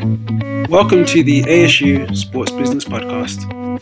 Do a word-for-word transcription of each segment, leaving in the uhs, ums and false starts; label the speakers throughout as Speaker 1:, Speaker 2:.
Speaker 1: Welcome to the A S U Sports Business Podcast.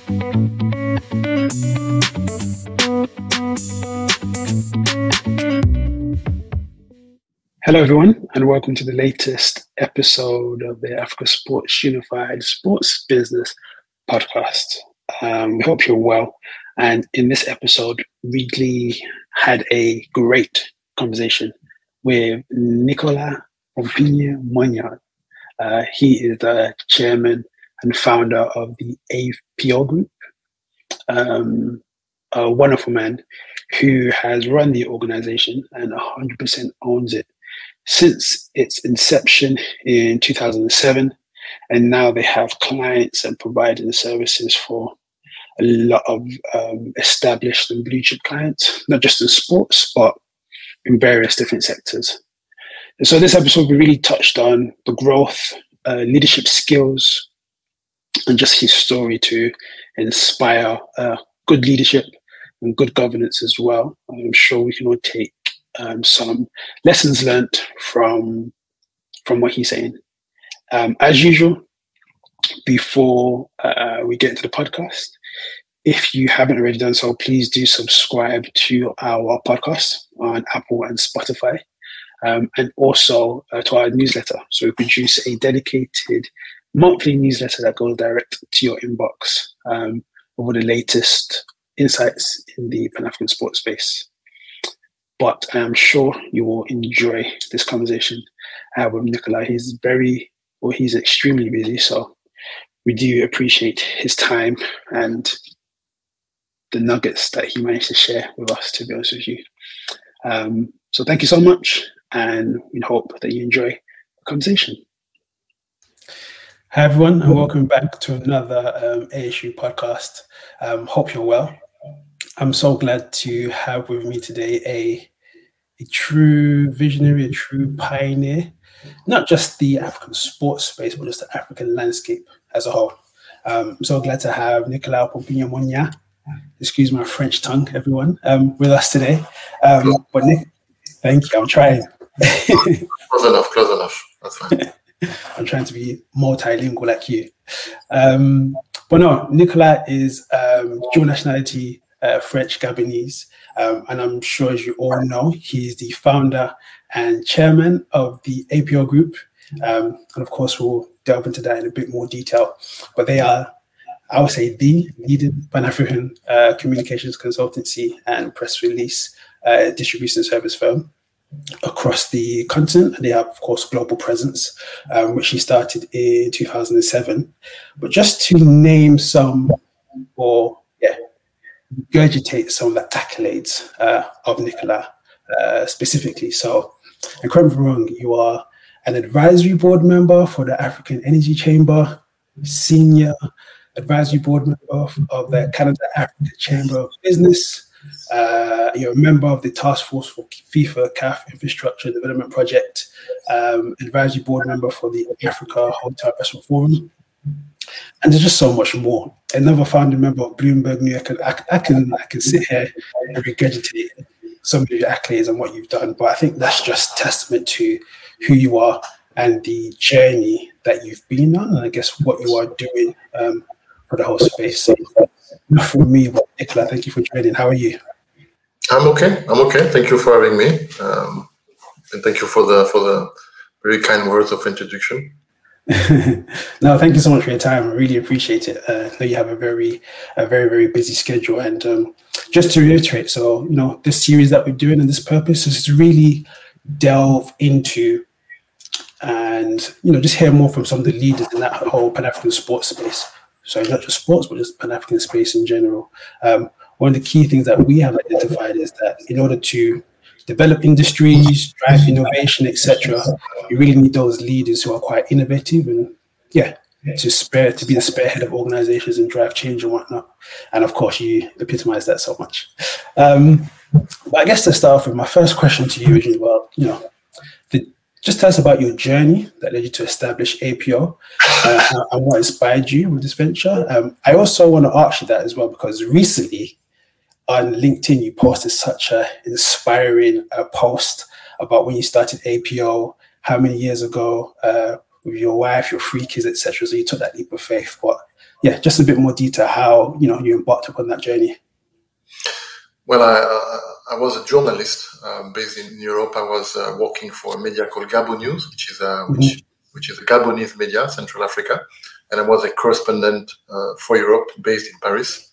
Speaker 1: Hello everyone, and welcome to the latest episode of the Africa Sports Unified Sports Business Podcast. Um, we hope you're well, and in this episode, Ridley had a great conversation with Nicolas Pompignan-Moignard. Uh, he is the chairman and founder of the A P O Group, um, a wonderful man who has run the organization and one hundred percent owns it since its inception in two thousand seven. And now they have clients and providing services for a lot of um, established and blue chip clients, not just in sports, but in various different sectors. And so this episode, we really touched on the growth, uh, leadership skills, and just his story to inspire uh, good leadership and good governance as well. I'm sure we can all take um, some lessons learned from, from what he's saying. Um, as usual, before uh, we get into the podcast, if you haven't already done so, please do subscribe to our podcast on Apple and Spotify, um, and also uh, to our newsletter. So we produce a dedicated monthly newsletter that goes direct to your inbox um, over the latest insights in the Pan-African sports space. But I am sure you will enjoy this conversation uh, with Nicolas. He's very, well, he's extremely busy, so we do appreciate his time and the nuggets that he managed to share with us, to be honest with you. Um, so thank you so much, and we hope that you enjoy the conversation. Hi everyone, and welcome back to another um, A S U podcast. Um, hope you're well. I'm so glad to have with me today a, a true visionary, a true pioneer, not just the African sports space, but just the African landscape as a whole. Um, I'm so glad to have Nicolas Pompignan-Moignard, excuse my French tongue, everyone, um, with us today. Um, but Nick, thank you. I'm trying.
Speaker 2: Close enough, close enough. That's fine.
Speaker 1: I'm trying to be multilingual like you. Um, but no, Nicolas is um, dual nationality, uh, French, Gabonese. Um, and I'm sure, as you all know, he's the founder and chairman of the A P O Group. Um, and of course, we'll delve into that in a bit more detail. But they are, I would say, the leading Pan-African uh, communications consultancy and press release uh, distribution service firm across the continent. And they have, of course, global presence, um, which he started in two thousand seven. But just to name some, or yeah, regurgitate some of the accolades uh, of Nicolas uh, specifically. So, and correct me if I'm wrong, you are an advisory board member for the African Energy Chamber, senior advisory board member of, of the Canada Africa Chamber of Business. Uh, you're a member of the task force for FIFA C A F Infrastructure Development Project, um, advisory board member for the Africa Hotel Investment Forum, and there's just so much more. Another founding member of Bloomberg New York. I, I can I can sit here and regurgitate some of your accolades and what you've done, but I think that's just testament to who you are and the journey that you've been on, and I guess what you are doing um, for the whole space. So, not for me, but Nicolas, thank you for joining. How are you?
Speaker 2: I'm okay. I'm okay. Thank you for having me, um, and thank you for the for the very kind words of introduction.
Speaker 1: No, thank you so much for your time. I really appreciate it. Uh, I know you have a very, a very, very busy schedule, and um, just to reiterate, so you know, this series that we're doing and this purpose is to really delve into and you know just hear more from some of the leaders in that whole Pan-African sports space. So not just sports, but just Pan-African space in general. Um, one of the key things that we have identified is that in order to develop industries, drive innovation, et cetera, you really need those leaders who are quite innovative and yeah, to spare to be the spearhead of organizations and drive change and whatnot. And of course, you epitomize that so much. Um, but I guess to start off with, my first question to you is, well, you know, the, just tell us about your journey that led you to establish A P O uh, and what inspired you with this venture. Um, I also want to ask you that as well, because recently on LinkedIn, you posted such an inspiring uh, post about when you started A P O, how many years ago, uh, with your wife, your three kids, et cetera. So you took that leap of faith. But yeah, just a bit more detail how, you know, you embarked upon that journey.
Speaker 2: Well, I, uh, I was a journalist uh, based in Europe. I was uh, working for a media called Gabon News, which is a, which, mm-hmm. which is a Gabonese media, Central Africa. And I was a correspondent uh, for Europe based in Paris.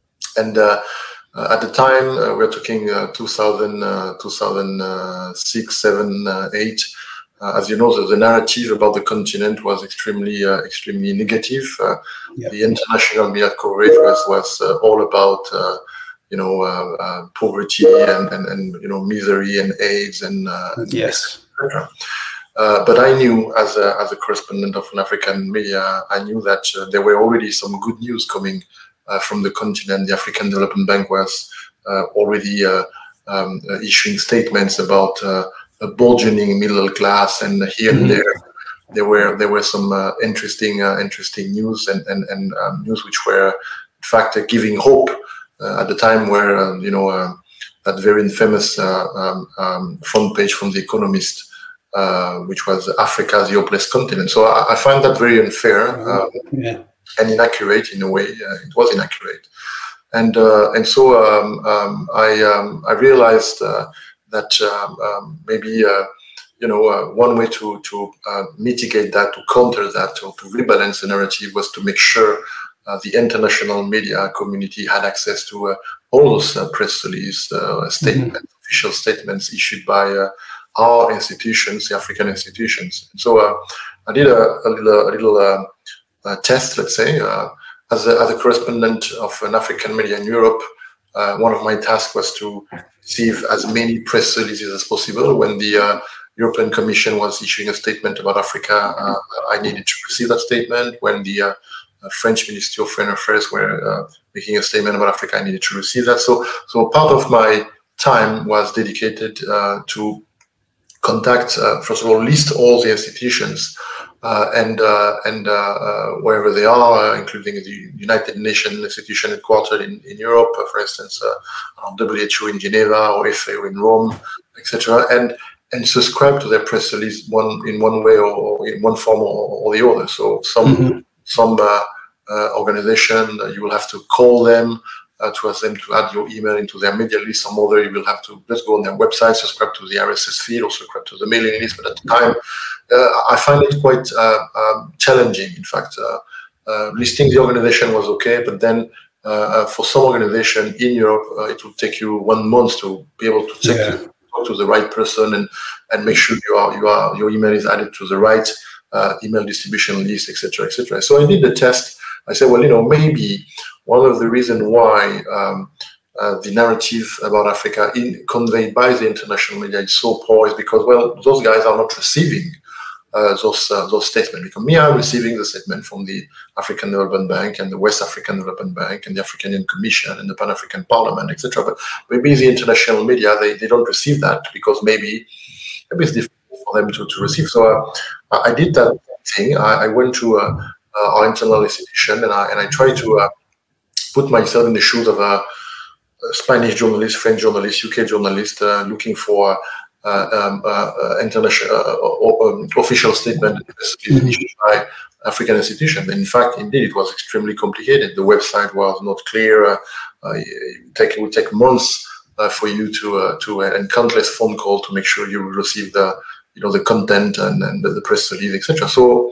Speaker 2: And uh, uh, at the time, uh, we're talking uh, two thousand, uh, two thousand six, seven, uh, eight. Uh, as you know, the, the narrative about the continent was extremely, uh, extremely negative. Uh, yeah. The international media coverage was, was uh, all about, uh, you know, uh, uh, poverty and, and, and, you know, misery and AIDS and, uh, and
Speaker 1: yes.
Speaker 2: et cetera. Uh, but I knew, as a, as a correspondent of an African media, I knew that uh, there were already some good news coming uh, from the continent. The African Development Bank was uh, already uh, um, uh, issuing statements about uh, a burgeoning middle class, and here mm-hmm. and there, there were there were some uh, interesting uh, interesting news and and, and um, news which were, in fact, uh, giving hope uh, at the time. Where uh, you know uh, that very infamous uh, um, um, front page from The Economist. Uh, which was Africa's hopeless continent. So I, I find that very unfair uh,
Speaker 1: yeah.
Speaker 2: and inaccurate in a way. Uh, it was inaccurate, and uh, and so um, um, I um, I realized uh, that um, um, maybe uh, you know uh, one way to to uh, mitigate that, to counter that, or to rebalance the narrative was to make sure uh, the international media community had access to uh, all those uh, press releases, uh, statements, mm-hmm. official statements issued by. Uh, Our institutions, the African institutions. And so uh, I did a, a little, a little uh, uh, test, let's say, uh, as, a, as a correspondent of an African media in Europe. Uh, one of my tasks was to receive as many press releases as possible. When the uh, European Commission was issuing a statement about Africa, uh, I needed to receive that statement. When the uh, French Ministry of Foreign Affairs were uh, making a statement about Africa, I needed to receive that. So, so part of my time was dedicated uh, to contact, uh, first of all, list all the institutions uh, and uh, and uh, uh, wherever they are, uh, including the United Nations institution headquartered in, in Europe, uh, for instance, uh, W H O in Geneva or F A O in Rome, et cetera, and and subscribe to their press release one in one way or, or in one form or, or the other. So some mm-hmm. some uh, uh, organization, uh, you will have to call them. Uh, to ask them to add your email into their media list. Some other, you will have to just go on their website, subscribe to the R S S feed, or subscribe to the mailing list. But at the time, uh, I find it quite uh, um, challenging. In fact, uh, uh, listing the organization was okay, but then uh, uh, for some organization in Europe, uh, it would take you one month to be able to take yeah. to, talk to the right person and and make sure you are you are your email is added to the right uh, email distribution list, et cetera, et cetera. So I did the test. I said, well, you know, maybe. One of the reasons why um, uh, the narrative about Africa in, conveyed by the international media is so poor is because, well, those guys are not receiving uh, those uh, those statements. Because me, I'm receiving the statement from the African Development Bank and the West African Development Bank and the African Union Commission and the Pan-African Parliament, et cetera. But maybe the international media, they, they don't receive that because maybe, maybe it's difficult for them to, to receive. So uh, I did that thing. I, I went to uh, uh, our internal institution and I, and I tried to uh, put myself in the shoes of a, a Spanish journalist, French journalist, U K journalist, uh, looking for uh, um, uh, uh, international uh, um, official statement issued by African institutions. In fact, indeed, it was extremely complicated. The website was not clear. Uh, uh, it, take, it would take months uh, for you to uh, to uh, and countless phone calls to make sure you receive the you know the content and, and the, the press release, et cetera. So.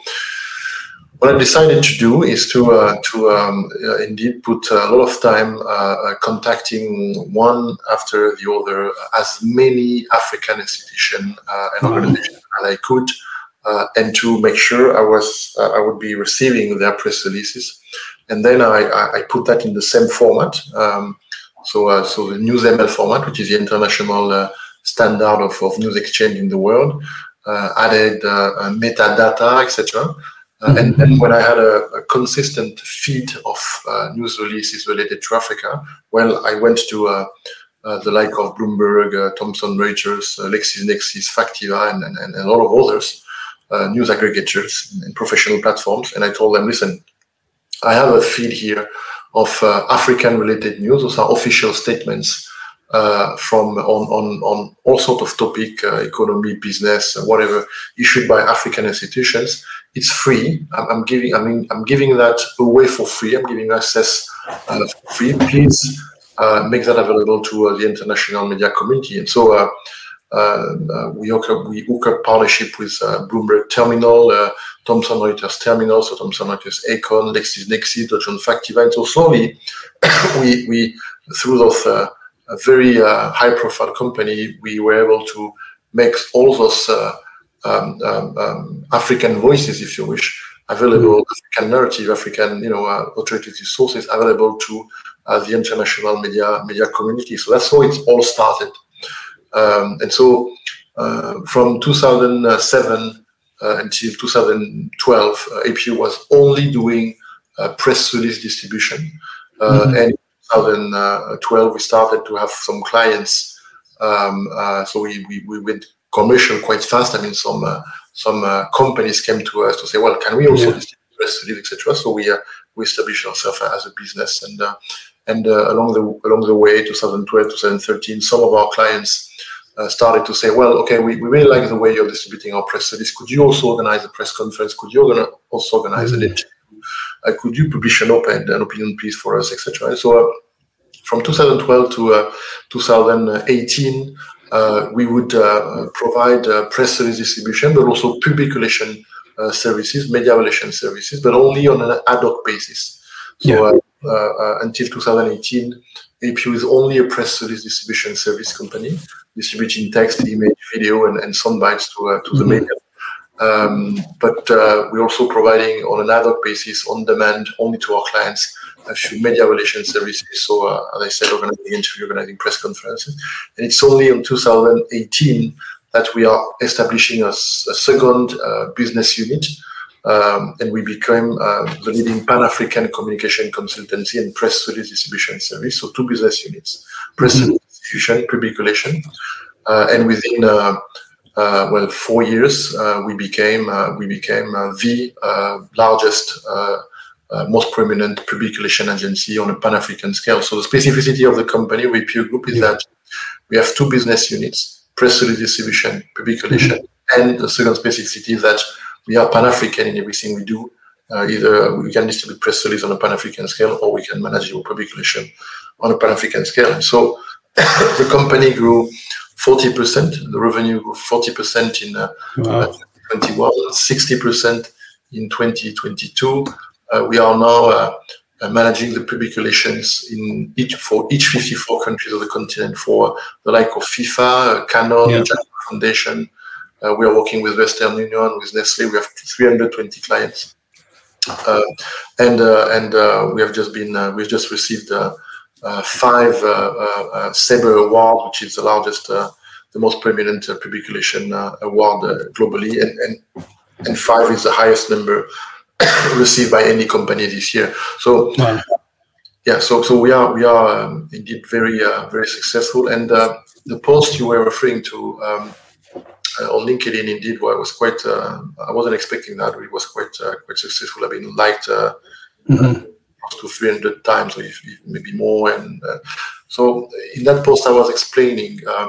Speaker 2: What I decided to do is to uh, to um, uh, indeed put a lot of time uh, contacting one after the other as many African institutions uh, and organizations as I could, uh, and to make sure I was uh, I would be receiving their press releases, and then I, I put that in the same format. Um, so uh, so the NewsML format, which is the international uh, standard of, of news exchange in the world, uh, added uh, uh, metadata, et cetera. Uh, and then when I had a, a consistent feed of uh, news releases related to Africa, well, I went to uh, uh, the like of Bloomberg, uh, Thomson Reuters, uh, LexisNexis, Factiva, and, and, and a lot of others, uh, news aggregators and professional platforms. And I told them, listen, I have a feed here of uh, African-related news. Those are official statements uh, from on, on, on all sorts of topic, uh, economy, business, uh, whatever, issued by African institutions. it's free. I'm, I'm giving. I mean, I'm giving that away for free. I'm giving access uh, for free. Please uh, make that available to uh, the international media community. And so uh, uh, uh, we hook up, we hook up partnership with uh, Bloomberg Terminal, uh, Thomson Reuters Terminal, so Thomson Reuters Aecon, LexisNexis, Deutschland Factiva. And so slowly, we we through those uh, a very uh, high-profile company, we were able to make all those uh, um, um, um, African voices, if you wish, available, mm. African narrative, African, you know, uh, authoritative sources available to uh, the international media media community. So that's how it all started. Um, and so uh, from two thousand seven uh, until two thousand twelve, uh, A P U was only doing uh, press release distribution, uh, mm-hmm. and twenty twelve, we started to have some clients. Um, uh, so we, we, we went commercial quite fast. I mean, some uh, some uh, companies came to us to say, well, can we also yeah. distribute press release, et cetera. So we uh, we established ourselves as a business, and uh, and uh, along the along the way, twenty twelve, twenty thirteen, some of our clients uh, started to say, well, okay, we, we really like the way you're distributing our press release. Could you also organize a press conference? Could you organize, also organize mm-hmm. an interview? Uh, could you publish an op-ed, an opinion piece for us, et cetera. So uh, from two thousand twelve to uh, two thousand eighteen, uh, we would uh, provide uh, press release distribution, but also public relation uh, services, media relation services, but only on an ad hoc basis. So yeah. uh, uh, until two thousand eighteen, A P U is only a press release distribution service company, distributing text, image, video, and, and sound bites to, uh, to mm-hmm. the media. Um, but uh, we're also providing on an ad hoc basis, on demand, only to our clients, a few media relations services. So, uh, as I said, organizing interviews, organizing press conferences. And it's only in two thousand eighteen that we are establishing a, a second uh, business unit. Um, and we became uh, the leading Pan-African communication consultancy and press release distribution service. So two business units, press mm-hmm. release distribution, public relation. Uh, and within uh, Uh, well, four years, uh, we became uh, we became uh, the uh, largest, uh, uh, most prominent public relation agency on a Pan-African scale. So the specificity of the company, A P U Group, is yeah. that we have two business units: press release distribution, public relation, mm-hmm. and the second specificity is that we are Pan-African in everything we do. Uh, either we can distribute press release on a Pan-African scale, or we can manage your public relation on a Pan-African scale. And so the company grew forty percent, the revenue grew forty percent in uh, wow. uh, twenty twenty-one, sixty percent in twenty twenty-two. Uh, we are now uh, uh, managing the public relations in each for each fifty-four countries of the continent for the like of FIFA, uh, Canon, yeah. Japan Foundation. Uh, we are working with Western Union, with Nestle. We have three hundred twenty clients, uh, and uh, and uh, we have just been uh, we've just received. Uh, Uh, five uh, uh, uh, Sabre Award, which is the largest, uh, the most prominent uh, public relation uh, award uh, globally, and, and and five is the highest number received by any company this year. So, wow. yeah, so so we are we are um, indeed very uh, very successful. And uh, the post you were referring to um, uh, on LinkedIn, indeed, well, was quite. Uh, I wasn't expecting that. It was quite uh, quite successful. I've been liked. Uh, mm-hmm. uh, to three hundred times, or if, if maybe more. And uh, so in that post, I was explaining um,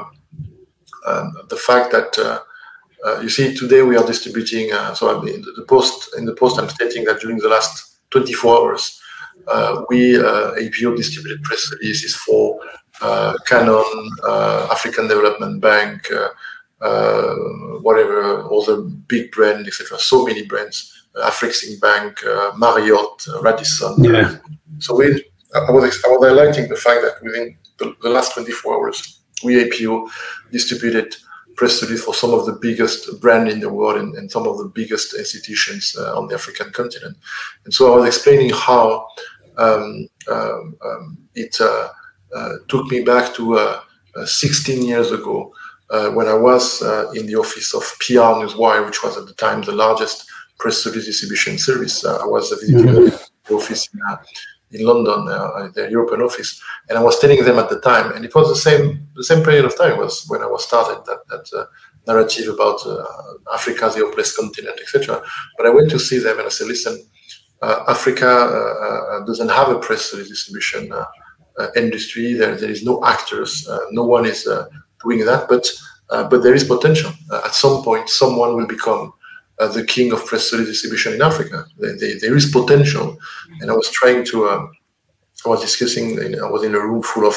Speaker 2: um, the fact that uh, uh, you see today we are distributing. Uh, so I mean, the post in the post, I'm stating that during the last twenty-four hours, uh, we uh, A P U distributed press releases for uh, Canon, uh, African Development Bank, uh, uh, whatever, all the big brands, et cetera. So many brands. Afrexim Bank, uh, Marriott, uh, Radisson.
Speaker 1: Yeah.
Speaker 2: So we, I was I was highlighting the fact that within the, the last twenty-four hours, we A P U distributed press release for some of the biggest brands in the world and, and some of the biggest institutions uh, on the African continent. And so I was explaining how um, um, um, it uh, uh, took me back to uh, uh, sixteen years ago uh, when I was uh, in the office of P R Newswire, which was at the time the largest press release distribution service. Uh, I was visiting mm-hmm. the office in, uh, in London, uh, the European office, and I was telling them at the time, and it was the same the same period of time was when I was started that that uh, narrative about uh, Africa as the hopeless continent, et cetera. But I went to see them and I said, listen, uh, Africa uh, uh, doesn't have a press release distribution uh, uh, industry. There there is no actors. Uh, no one is uh, doing that, but uh, but there is potential. Uh, at some point, someone will become uh, the king of press release distribution in Africa. They, they, there is potential, and I was trying to. Uh, I was discussing. I was in a room full of,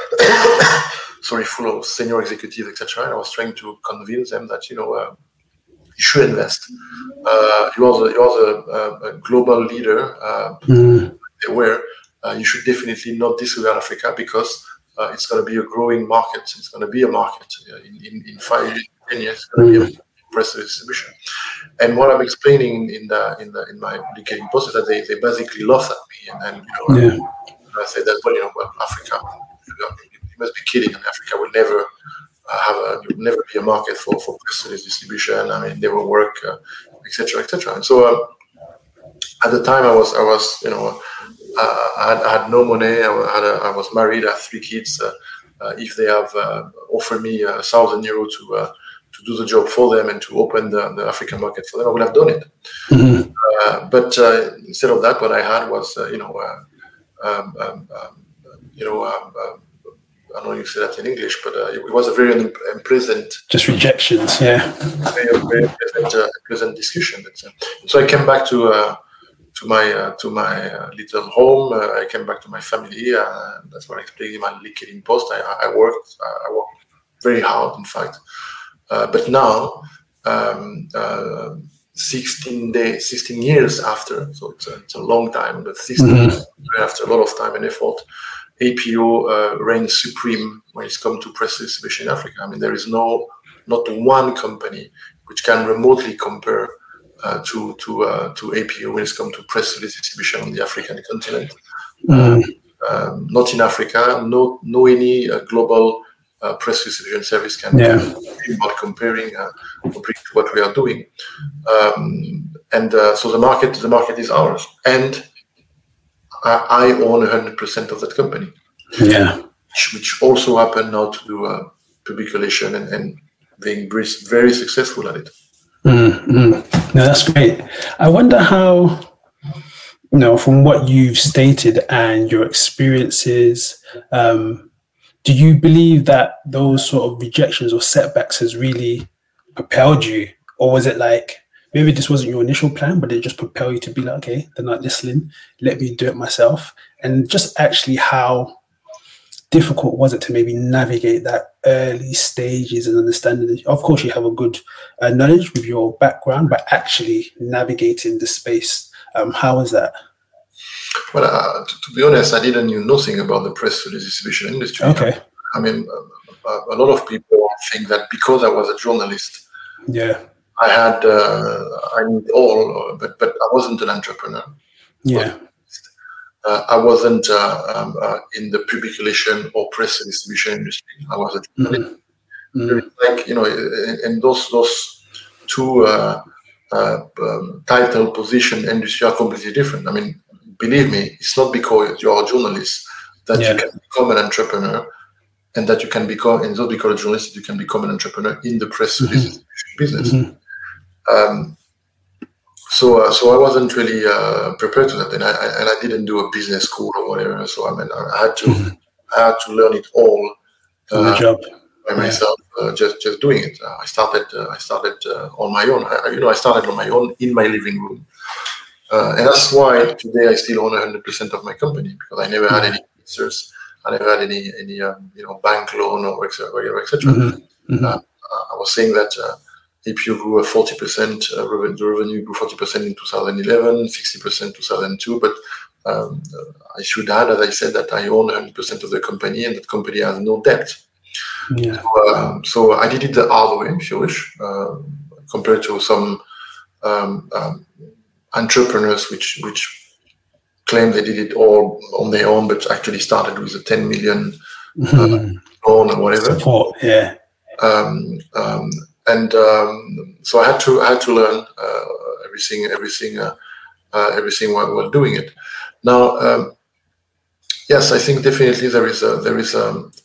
Speaker 2: sorry, full of senior executives, et cetera. And I was trying to convince them that you know uh, you should invest. Uh, you are the, you are the, uh, a global leader. Uh, mm. They were. Uh, you should definitely not disregard Africa because uh, it's going to be a growing market. It's going to be a market uh, in, in, in five, ten years. It's going to be a press distribution. And what I'm explaining in the in the in my LinkedIn post is that they, they basically laughed at me and, and you know, yeah. I said that well, you know, well, Africa, you must be kidding. And Africa will never uh, have a, will never be a market for for press distribution. I mean, they will work, et cetera, et cetera. And so uh, at the time, I was I was you know. Uh, I, had, I had no money. I, had a, I was married. I have three kids. Uh, uh, if they have uh, offered me a thousand euro to uh, to do the job for them and to open the, the African market for them, I would have done it. Mm-hmm. Uh, but uh, instead of that, what I had was, uh, you know, uh, um, um, um, you know, um, um, I don't know if you say that in English, but uh, it was a very un- unpleasant,
Speaker 1: just rejections, yeah,
Speaker 2: very, very unpleasant, uh, unpleasant discussion. Uh, so I came back to. Uh, to my uh, to my uh, little home. Uh, I came back to my family. Uh, that's what I explained in my LinkedIn post. I, I worked I worked very hard, in fact. Uh, but now, um, uh, sixteen days, sixteen years after, so it's a, it's a long time, but sixteen mm-hmm. years after a lot of time and effort, A P O uh, reigns supreme when it's come to press distribution in Africa. I mean, there is no not one company which can remotely compare Uh, to to uh, to A P O when it's come to press release distribution on the African continent. Mm. Um, um, not in Africa. No no any uh, global uh, press distribution service can yeah. be about comparing uh, comparing to what we are doing. Um, and uh, so the market the market is ours, and I, I own one hundred percent of that company.
Speaker 1: Yeah,
Speaker 2: which, which also happened now to do uh, public relation and, and being very successful at it.
Speaker 1: Mm-hmm. No, that's great. I wonder how, you know, from what you've stated and your experiences, um, do you believe that those sort of rejections or setbacks has really propelled you? Or was it like, maybe this wasn't your initial plan, but it just propelled you to be like, okay, they're not listening, let me do it myself? And just actually how difficult was it to maybe navigate that early stages and understanding? Of course, you have a good uh, knowledge with your background, but actually navigating the space, um, how was that?
Speaker 2: Well, uh, to, to be honest, I didn't know nothing about the press release distribution industry.
Speaker 1: Okay.
Speaker 2: I mean, uh, a lot of people think that because I was a journalist,
Speaker 1: yeah,
Speaker 2: I had uh, I need all, but but I wasn't an entrepreneur.
Speaker 1: Yeah.
Speaker 2: Uh, I wasn't uh, um, uh, in the public relation or press distribution industry. I was a journalist. Mm-hmm. Like, you know, and those those two uh, uh, um, title position industry are completely different. I mean, believe me, it's not because you're a journalist that yeah. you can become an entrepreneur, and that you can become, and not because a journalist you can become an entrepreneur in the press mm-hmm. distribution business. Mm-hmm. Um, So, uh, so I wasn't really uh, prepared to that, and I, I and I didn't do a business school or whatever. So I mean, I had to, mm-hmm. I had to learn it all
Speaker 1: uh, on the job
Speaker 2: by myself, yeah. uh, just just doing it. Uh, I started, uh, I started uh, on my own. I, you know, I started on my own in my living room, uh, and that's why today I still own one hundred percent of my company, because I never mm-hmm. had any investors, I never had any any um, you know bank loan or et cetera, et cetera. Mm-hmm. Mm-hmm. Uh, I was saying that. Uh, A P O grew at forty percent, uh, revenue, the revenue grew forty percent in two thousand eleven, sixty percent in two thousand two, but um, I should add, as I said, that I own one hundred percent of the company, and that company has no debt. Yeah. So, um, so I did it the hard way, if you wish, uh, compared to some um, um, entrepreneurs which which claim they did it all on their own, but actually started with a ten million uh, loan or whatever.
Speaker 1: Support, yeah.
Speaker 2: Um, um, And um, so I had to I had to learn uh, everything everything uh, uh, everything while, while doing it. Now, um, yes, I think definitely there is a there is a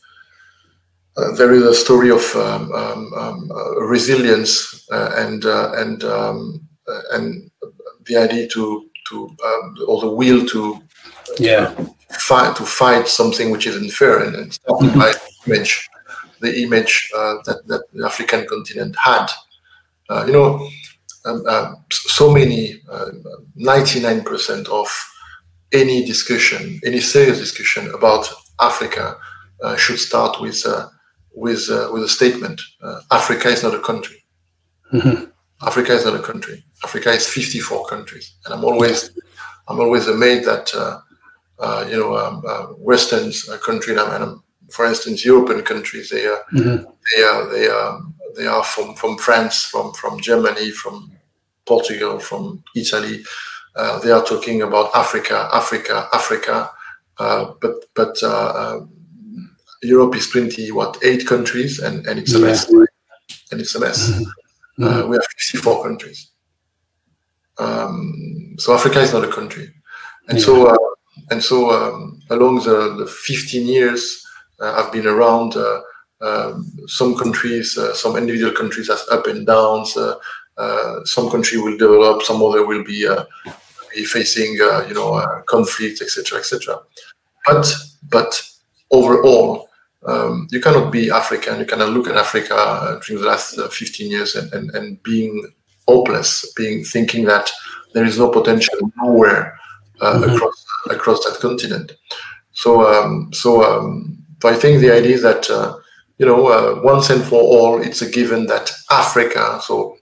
Speaker 2: uh, there is a story of um, um, um, uh, resilience uh, and uh, and um, uh, and the idea to to um, or the will to
Speaker 1: yeah
Speaker 2: uh, fight to fight something which isn't fair, and, and starting by image. The image uh, that, that the African continent had. Uh, you know, um, uh, so many, uh, ninety-nine percent of any discussion, any serious discussion about Africa uh, should start with uh, with uh, with a statement: uh, Africa is not a country. Mm-hmm. Africa is not a country. Africa is fifty-four countries, and I'm always I'm always amazed that uh, uh, you know um, uh, Western uh, countries, and um, for instance, European countries, they uh, mm-hmm. they are they are they are from, from France, from from Germany, from Portugal, from Italy. Uh, they are talking about Africa, Africa, Africa, uh, but but uh, uh, Europe is twenty what eight countries, and, and it's a yeah. mess, right? And it's a mess. Mm-hmm. Uh, we have fifty-four countries, um, so Africa is not a country, and yeah. so uh, and so um, along the, the fifteen years uh, I've been around. Uh, um, some countries, uh, some individual countries, has up and downs. Uh, uh, some country will develop, some other will be. Uh, facing, uh, you know, uh, conflict, et cetera, et cetera. But, but overall, um, you cannot be African. You cannot look at Africa uh, during the last uh, fifteen years and, and, and being hopeless, being thinking that there is no potential nowhere uh, mm-hmm. across across that continent. So, um, so, um, so I think the idea is that uh, you know, uh, once and for all, it's a given that Africa, so.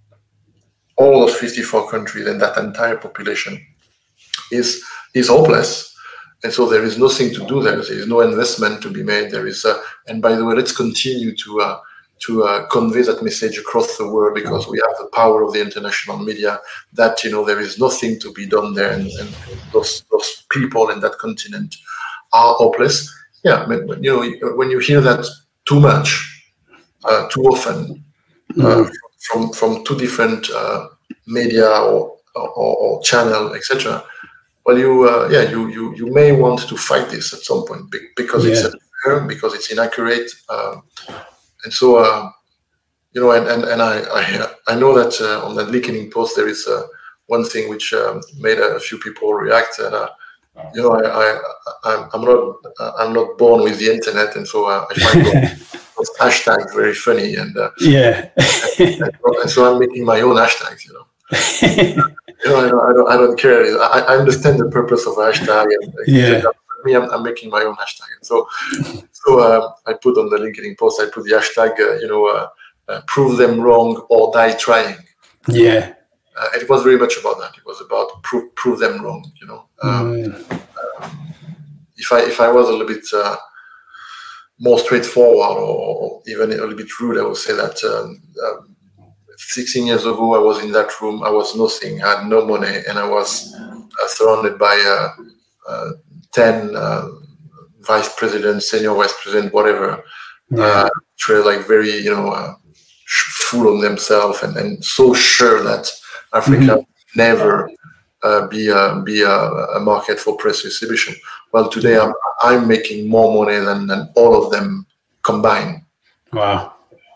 Speaker 2: all those fifty-four countries and that entire population is is hopeless, and so there is nothing to do there. There is no investment to be made. There is, uh, and by the way, let's continue to uh, to uh, convey that message across the world, because we have the power of the international media. That you know there is nothing to be done there, and, and those those people in that continent are hopeless. Yeah, but, you know when you hear that too much, uh, too often. Uh, from from two different uh, media or, or, or channel, et cetera. Well, you uh, yeah, you, you you may want to fight this at some point because yeah. it's unfair, because it's inaccurate, um, and so uh, you know, and and, and I, I I know that uh, on that LinkedIn post there is uh, one thing which um, made a few people react, and uh, you know, I, I I'm, I'm not I'm not born with the internet, and so uh, I find those hashtags very funny, and uh,
Speaker 1: yeah,
Speaker 2: and, and so I'm making my own hashtags, you know. you know, I don't, I don't, I don't care. I, I understand the purpose of a hashtag, and
Speaker 1: yeah.
Speaker 2: For me, I'm, I'm making my own hashtag, and so so uh, I put on the LinkedIn post, I put the hashtag, uh, you know, uh, uh, prove them wrong or die trying.
Speaker 1: Yeah.
Speaker 2: Uh, it was very much about that. It was about prove prove them wrong. You know, um, mm. um, if I if I was a little bit uh, more straightforward or, or even a little bit rude, I would say that um, um, sixteen years ago I was in that room. I was nothing. I had no money, and I was uh, surrounded by uh, uh, ten uh, vice presidents, senior vice president, whatever. Yeah. Uh, like very, you know, uh, full of themselves and, and so sure that Africa mm-hmm. never uh, be a, be a, a market for press distribution. Well, today I'm I'm making more money than, than all of them combined.
Speaker 1: Wow.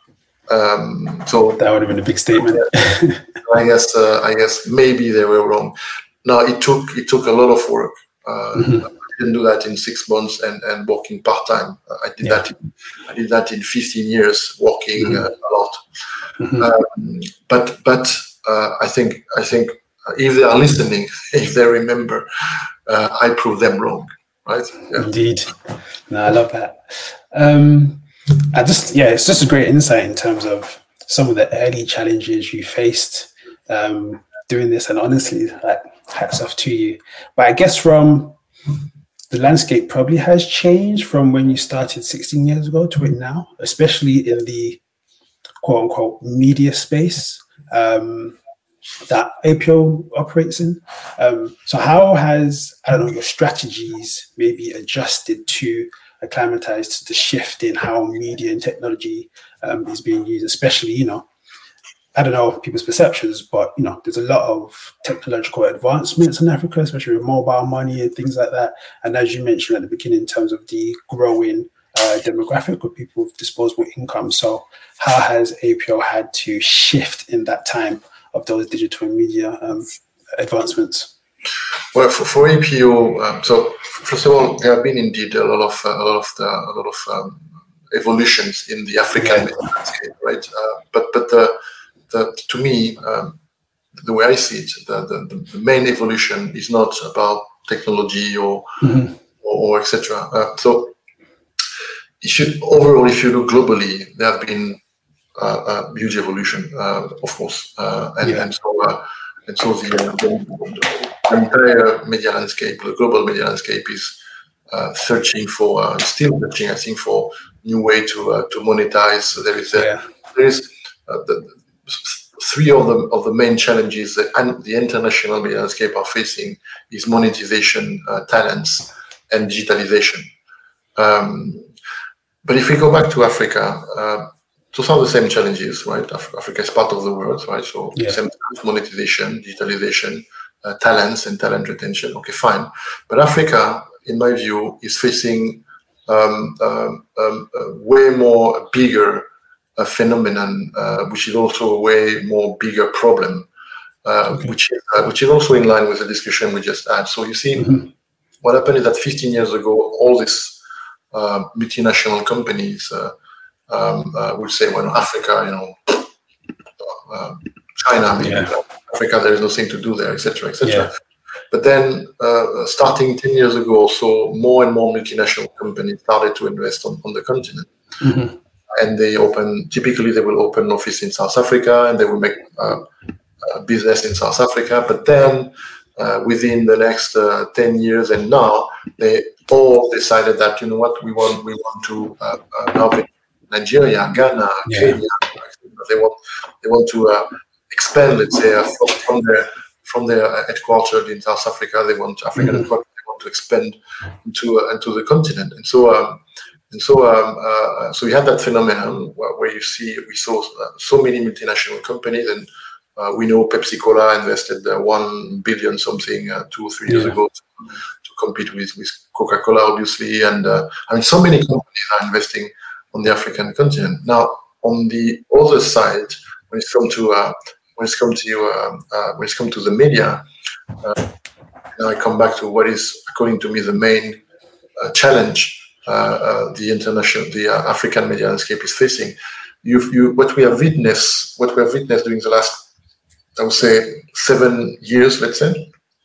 Speaker 2: Um, so
Speaker 1: that would have been a big statement.
Speaker 2: I guess uh, I guess maybe they were wrong. Now it took it took a lot of work. Uh, mm-hmm. I didn't do that in six months and, and working part time. I did yeah. that. In, I did that in fifteen years, working mm-hmm. uh, a lot. Mm-hmm. Um, but but. Uh, I think I think if they are listening, if they remember, uh, I prove them wrong, right?
Speaker 1: Yeah. Indeed. No, I love that. Um, I just yeah, it's just a great insight in terms of some of the early challenges you faced um, doing this, and honestly, like, hats off to you. But I guess from the landscape probably has changed from when you started sixteen years ago to it now, especially in the quote unquote media space. Um, that A P O operates in. Um, so how has, I don't know, your strategies maybe adjusted to acclimatize to the shift in how media and technology um, is being used, especially, you know, I don't know people's perceptions, but, you know, there's a lot of technological advancements in Africa, especially with mobile money and things like that. And as you mentioned at the beginning, in terms of the growing uh, demographic of people with disposable income. So how has A P O had to shift in that time of those digital media um, advancements?
Speaker 2: Well, for, for A P O, um, so first of all, there have been indeed a lot of uh, a lot of the, a lot of um, evolutions in the African yeah. landscape, right? Uh, but but the, the to me, um, the way I see it, the, the, the main evolution is not about technology or mm-hmm. or, or et cetera. Uh, so, if you, overall, if you look globally, there have been uh, a huge evolution, uh, of course, uh, and, yeah. and so uh, and so the, uh, the, the entire media landscape, the global media landscape, is uh, searching for, uh, still searching, I think, for new way to uh, to monetize. There is a, yeah. there is uh, the, three of the of the main challenges that and the international media landscape are facing is monetization, uh, talents, and digitalization. Um, but if we go back to Africa, uh, those are the same challenges, right? Af- Africa is part of the world, right? So yeah. same monetization, digitalization, uh, talents, and talent retention. Okay, fine. But Africa, in my view, is facing um, um, um, uh, way more bigger a phenomenon, uh, which is also a way more bigger problem, uh, okay. which is uh, which is also in line with the discussion we just had. So you see, mm-hmm. what happened is that fifteen years ago, all these uh, multinational companies uh, um, uh, would say, "Well, Africa, you know, uh, China, maybe yeah. Africa, there is nothing to do there, et cetera, et cetera" Yeah. But then, uh, starting ten years ago, also more and more multinational companies started to invest on, on the continent. Mm-hmm. And they open, typically they will open an office in South Africa and they will make uh, uh, business in South Africa. But then uh, within the next uh, ten years and now, they all decided that, you know what, we want we want to uh, uh, now Nigeria, Ghana, yeah. Kenya. They want they want to uh, expand, let's say, uh, from, from their from their headquarters in South Africa. They want African mm-hmm. headquarters. They want to expand into uh, into the continent. And so. Um, And so, um, uh, so we had that phenomenon where, where you see, we saw uh, so many multinational companies, and uh, we know Pepsi Cola invested uh, one billion something uh, two or three years yeah. ago to, to compete with, with Coca-Cola, obviously, and uh, I mean, so many companies are investing on the African continent. Now, on the other side, when it's come to uh, when it's come to uh, uh, when it's come to the media, uh, now I come back to what is, according to me, the main uh, challenge. Uh, uh, the international, the uh, African media landscape is facing. You've, you, what we have witnessed, what we have witnessed during the last, I would say, seven years, let's say,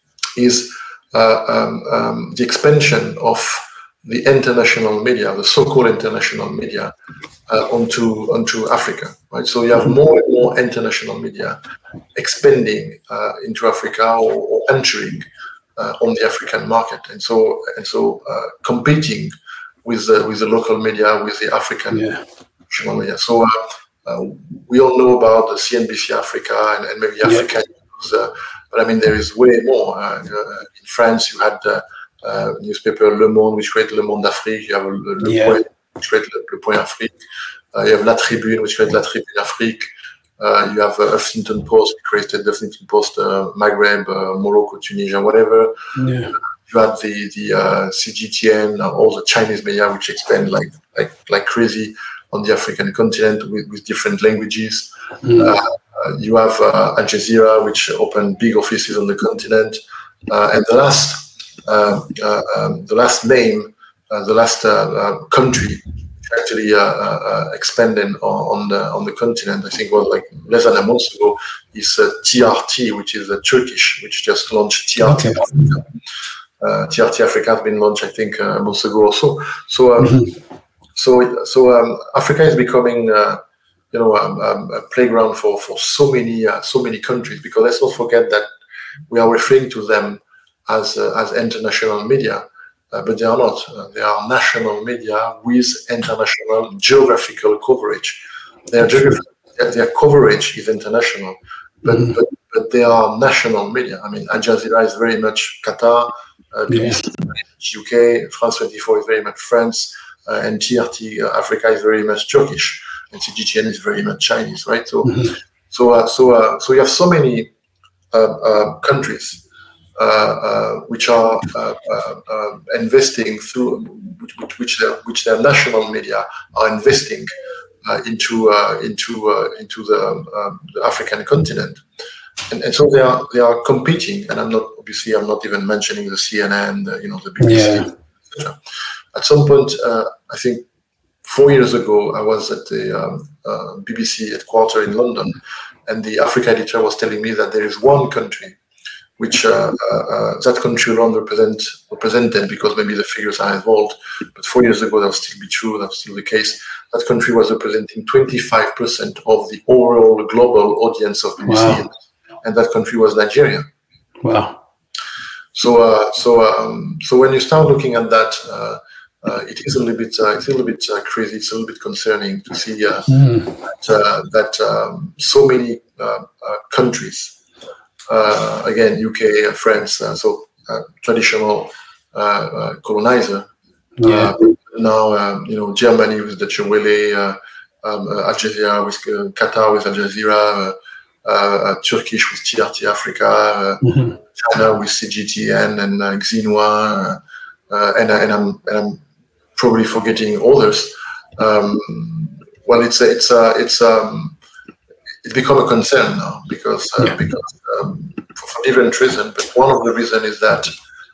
Speaker 2: is uh, um, um, the expansion of the international media, the so-called international media, uh, onto onto Africa. Right. So you have more and more international media expanding uh, into Africa or, or entering uh, on the African market, and so and so uh, competing. With the with the local media, with the African yeah. media. So uh, uh, we all know about the C N B C Africa and, and maybe Africa yeah. News, uh, but I mean there is way more. Uh, in France, you had the uh, newspaper Le Monde, which created Le Monde d'Afrique. You have Le yeah. Point, which created Le, Le Point Afrique. Uh, you have La Tribune, which created La Tribune Afrique. Uh, you have uh, Huffington Post, which created the Huffington Post uh, Maghreb, uh, Morocco, Tunisia, whatever. Yeah. You had the the uh, C G T N, uh, all the Chinese media, which expand like like like crazy on the African continent with, with different languages. Mm. Uh, uh, you have uh, Al Jazeera, which opened big offices on the continent. Uh, and the last uh, uh, um, the last name, uh, the last uh, uh, country actually uh, uh, expanded on, on the on the continent, I think was like less than a month ago, is uh, T R T, which is uh, Turkish, which just launched T R T okay. Africa. Uh, T R T Africa has been launched, I think, uh, a month ago or so. So, um, mm-hmm. so, so um, Africa is becoming, uh, you know, um, um, a playground for for so many, uh, so many countries. Because let's not forget that we are referring to them as uh, as international media, uh, but they are not. Uh, they are national media with international geographical coverage. Their geographic, their coverage is international, but, mm-hmm. but but they are national media. I mean, Al Jazeera is very much Qatar. Uh, B B C yeah. U K, France twenty-four is very much France, uh, and T R T uh, Africa is very much Turkish, and C G T N is very much Chinese, right? So, mm-hmm. so, uh, so, uh, so you have so many uh, uh, countries uh, uh, which are uh, uh, uh, investing through which which their which their national media are investing uh, into uh, into uh, into the, um, the African continent. And, and so they are they are competing, and I'm not obviously I'm not even mentioning the C N N, the, you know, the B B C. Yeah. et cetera. At some point, uh, I think four years ago, I was at the um, uh, B B C headquarters in London, and the Africa editor was telling me that there is one country which uh, uh, uh, that country will not represent, represented because maybe the figures are involved. But four years ago, that will still be true, that was still the case. That country was representing twenty-five percent of the overall global audience of B B C, wow. And that country was Nigeria.
Speaker 1: Wow.
Speaker 2: So, uh, so, um, so when you start looking at that, uh, uh, it is a little bit, uh, it's a little bit uh, crazy. It's a little bit concerning to see uh, mm. that, uh, that um, so many uh, uh, countries. Uh, again, U K, uh, France, uh, so uh, traditional uh, uh, colonizer.
Speaker 1: Yeah.
Speaker 2: Uh, now, um, you know, Germany with the Deutsche Welle, uh, um, uh, Al Jazeera with uh, Qatar with Al Jazeera, uh, uh, Turkish with T R T Africa, uh, mm-hmm. China with C G T N and uh, Xinhua, uh, uh, and, and I'm and I'm probably forgetting others. Um, well, it's a, it's a, it's um. It's become a concern now because uh, yeah. because um, for, for different reasons. But one of the reasons is that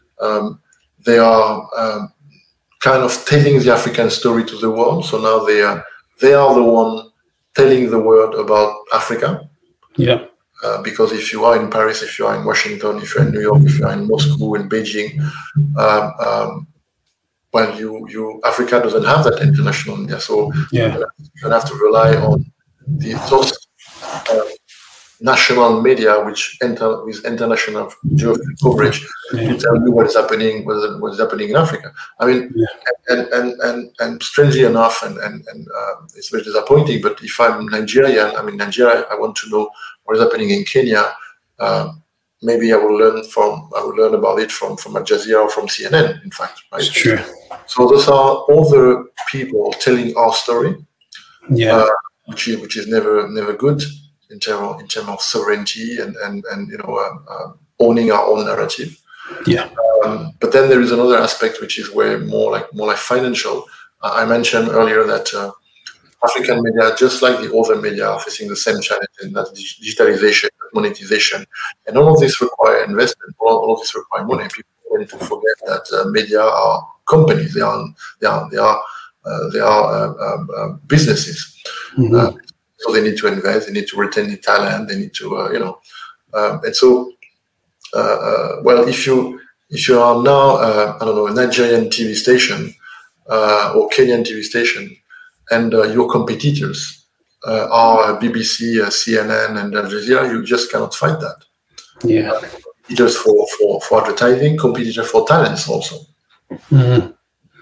Speaker 2: um, they are um, kind of telling the African story to the world. So now they are they are the one telling the world about Africa.
Speaker 1: Yeah.
Speaker 2: Uh, because if you are in Paris, if you are in Washington, if you're in New York, if you are in Moscow, in Beijing, um, um, well, you you Africa doesn't have that international media, so
Speaker 1: yeah.
Speaker 2: you have to rely on the those. Uh, national media, which enter with international geographic coverage, yeah. to tell you what is happening, what is, what is happening in Africa. I mean, yeah. and, and and and strangely enough, and and and uh, it's very disappointing. But if I'm Nigerian, I mean Nigeria, I want to know what is happening in Kenya. Uh, maybe I will learn from I will learn about it from from Al Jazeera or from C N N. In fact, right?
Speaker 1: It's true.
Speaker 2: So those are other people telling our story.
Speaker 1: Yeah.
Speaker 2: Uh, which is which is never never good in terms of, in terms of sovereignty and and and you know um, uh, owning our own narrative.
Speaker 1: Yeah.
Speaker 2: Um, but then there is another aspect which is way more like more like financial. Uh, I mentioned earlier that uh, African media, just like the other media, are facing the same challenge, and that's digitalization, monetization, and all of this require investment. All, all of this require money. People tend to forget that uh, media are companies. They are they are they are uh, they are uh, um, uh, businesses. Mm-hmm. Uh, so they need to invest. They need to retain the talent. They need to uh, you know, um, and so uh, uh, well, if you if you are now uh, I don't know a Nigerian T V station uh, or Kenyan T V station, and uh, your competitors uh, are B B C, uh, C N N, and Al Jazeera, you just cannot fight that.
Speaker 1: Yeah.
Speaker 2: Uh, competitors for, for, for advertising, competitors for talents also.
Speaker 1: Mm-hmm.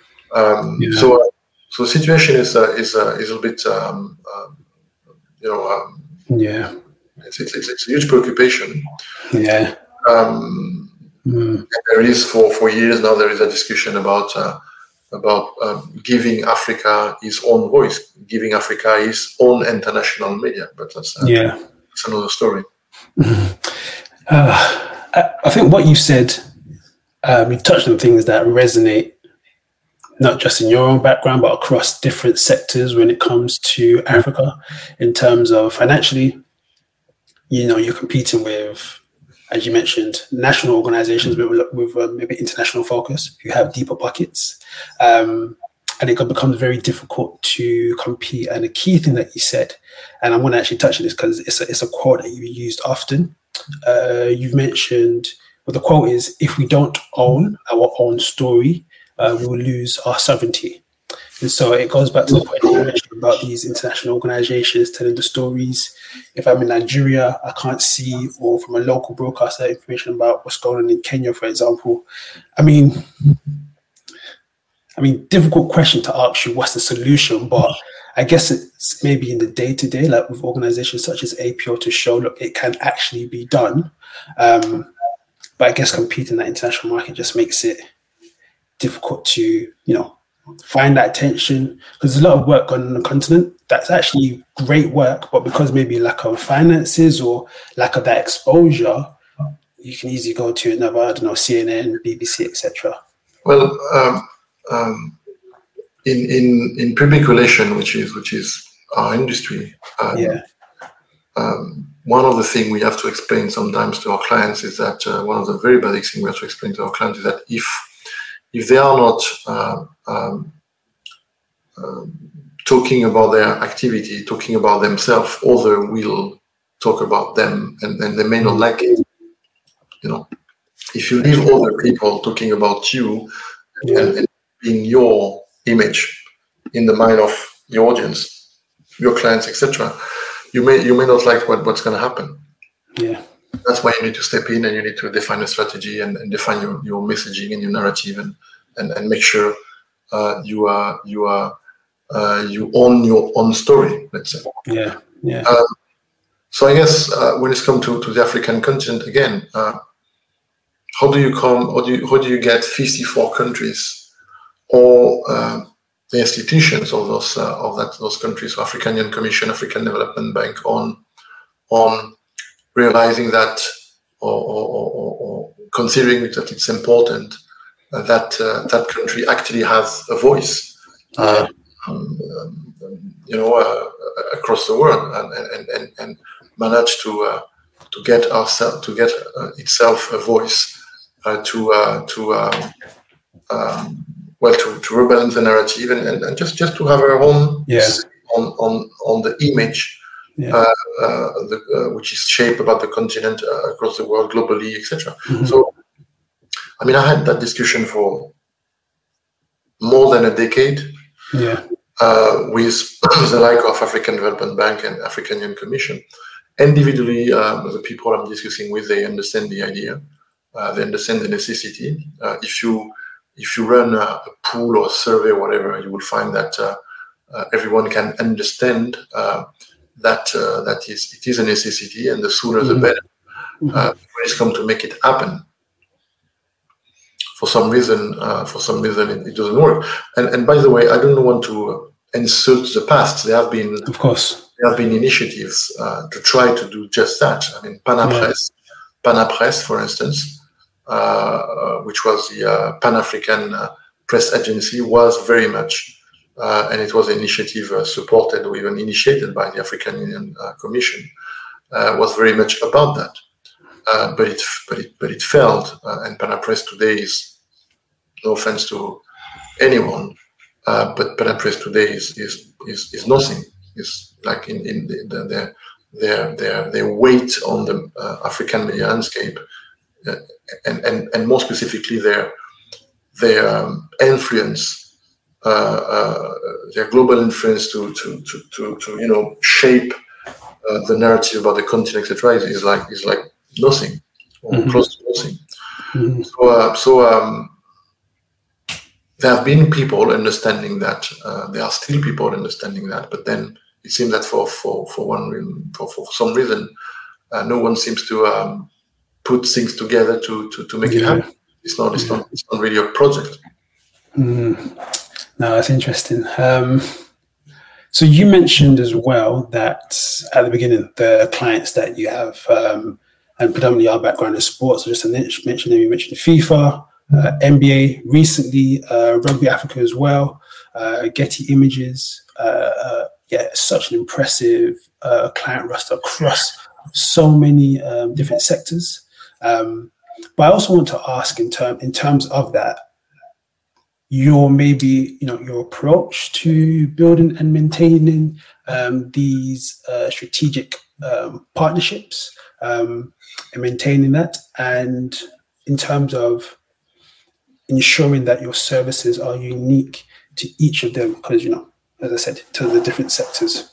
Speaker 2: Um,
Speaker 1: yeah.
Speaker 2: So, uh, so the situation is uh, is uh, is a little bit, um, um, you know, um,
Speaker 1: yeah,
Speaker 2: it's, it's it's a huge preoccupation.
Speaker 1: Yeah.
Speaker 2: Um,
Speaker 1: mm.
Speaker 2: There is for for years now there is a discussion about. Uh, about um, giving Africa its own voice, giving Africa its own international media. But that's, uh,
Speaker 1: yeah.
Speaker 2: that's another story.
Speaker 1: Uh, I, I think what you said, um, you touched on things that resonate, not just in your own background, but across different sectors when it comes to Africa, in terms of financially, you know, you're competing with, as you mentioned, national organizations with, with uh, maybe international focus who have deeper pockets. Um, and it becomes very difficult to compete. And the key thing that you said, and I'm going to actually touch on this because it's a, it's a quote that you used often. Uh, you've mentioned, well, the quote is, if we don't own our own story, uh, we will lose our sovereignty. And so it goes back to the point you mentioned about these international organizations telling the stories. If I'm in Nigeria, I can't see, or from a local broadcaster, information about what's going on in Kenya, for example. I mean, I mean, difficult question to ask you, what's the solution? But I guess it's maybe in the day-to-day, like with organizations such as A P O, to show, look, it can actually be done. Um, but I guess competing in that international market just makes it difficult to, you know, find that attention, because there's a lot of work going on the continent that's actually great work, but because maybe lack of finances or lack of that exposure, you can easily go to another, I don't know, C N N, B B C, et cetera.
Speaker 2: Well, um, um, in in in public relation, which is which is our industry, um,
Speaker 1: yeah.
Speaker 2: Um, one of the things we have to explain sometimes to our clients is that uh, one of the very basic things we have to explain to our clients is that if if they are not uh, um, uh, talking about their activity, talking about themselves, others will talk about them, and, and they may not like it. You know, if you leave other people talking about you
Speaker 1: yeah.
Speaker 2: and, and being your image in the mind of the audience, your clients, et cetera, you may you may not like what, what's going to happen.
Speaker 1: Yeah.
Speaker 2: That's why you need to step in and you need to define a strategy and, and define your, your messaging and your narrative and and, and make sure uh, you are you are uh, you own your own story. Let's say.
Speaker 1: Yeah. Yeah.
Speaker 2: Um, so I guess uh, when it's come to, to the African continent again, uh, how do you come? How do you how do you get fifty-four countries or uh, the institutions of those uh, of that those countries, so African Union Commission, African Development Bank, on on realizing that or, or, or, or considering that it's important uh, that uh, that country actually has a voice, uh, um, um, you know, uh, across the world, and and and, and manage to uh, to get ourselves to get uh, itself a voice uh, to uh, to um, um, well to, to rebalance the narrative and, and, and just, just to have our own
Speaker 1: yeah.
Speaker 2: on on on the image.
Speaker 1: Yeah.
Speaker 2: Uh, uh, the, uh, which is shaped about the continent uh, across the world, globally, et cetera.
Speaker 1: Mm-hmm.
Speaker 2: So, I mean, I had that discussion for more than a decade
Speaker 1: yeah.
Speaker 2: uh, with the like of African Development Bank and African Union Commission. Individually, um, the people I'm discussing with, they understand the idea, uh, they understand the necessity. Uh, if you if you run a, a pool or a survey, or whatever, you will find that uh, uh, everyone can understand. Uh, that uh, that is it is a necessity, and the sooner the better. Mm-hmm. Uh, when it's come to make it happen, for some reason, uh, for some reason it, it doesn't work. And and by the way, I don't want to insult the past. There have been,
Speaker 1: of course,
Speaker 2: there have been initiatives uh, to try to do just that. I mean, Panapress, yeah. Panapress, for instance, uh, uh, which was the uh, Pan-African uh, press agency, was very much. Uh, and it was an initiative uh, supported or even initiated by the African Union uh, Commission, uh, was very much about that. Uh, but it but it but it failed, uh, and Panapress today is, no offense to anyone, uh, but Panapress today is is is, is nothing. It's like in in the, the, their their their their weight on the uh, African media landscape, uh, and and and more specifically their their um, influence. Uh, uh, their global influence to to to to, to you know shape uh, the narrative about the continent, et cetera, is, is like is like nothing or mm-hmm. close to nothing. Mm-hmm. So uh, so um, there have been people understanding that. Uh, there are still people understanding that, but then it seems that for for for one reason, for, for some reason, uh, no one seems to um, put things together to to, to make yeah. it happen. It's not it's yeah. not it's not really a project.
Speaker 1: Mm. No, that's interesting. Um, so you mentioned as well that at the beginning, the clients that you have, um, and predominantly our background is sports, so just to mention them, you mentioned FIFA, uh, N B A, recently uh, Rugby Africa as well, uh, Getty Images. Uh, uh, yeah, such an impressive uh, client roster across so many um, different sectors. Um, but I also want to ask in, term, in terms of that, your maybe you know your approach to building and maintaining um, these uh, strategic um, partnerships um, and maintaining that, and in terms of ensuring that your services are unique to each of them, because you know, as I said, to the different sectors.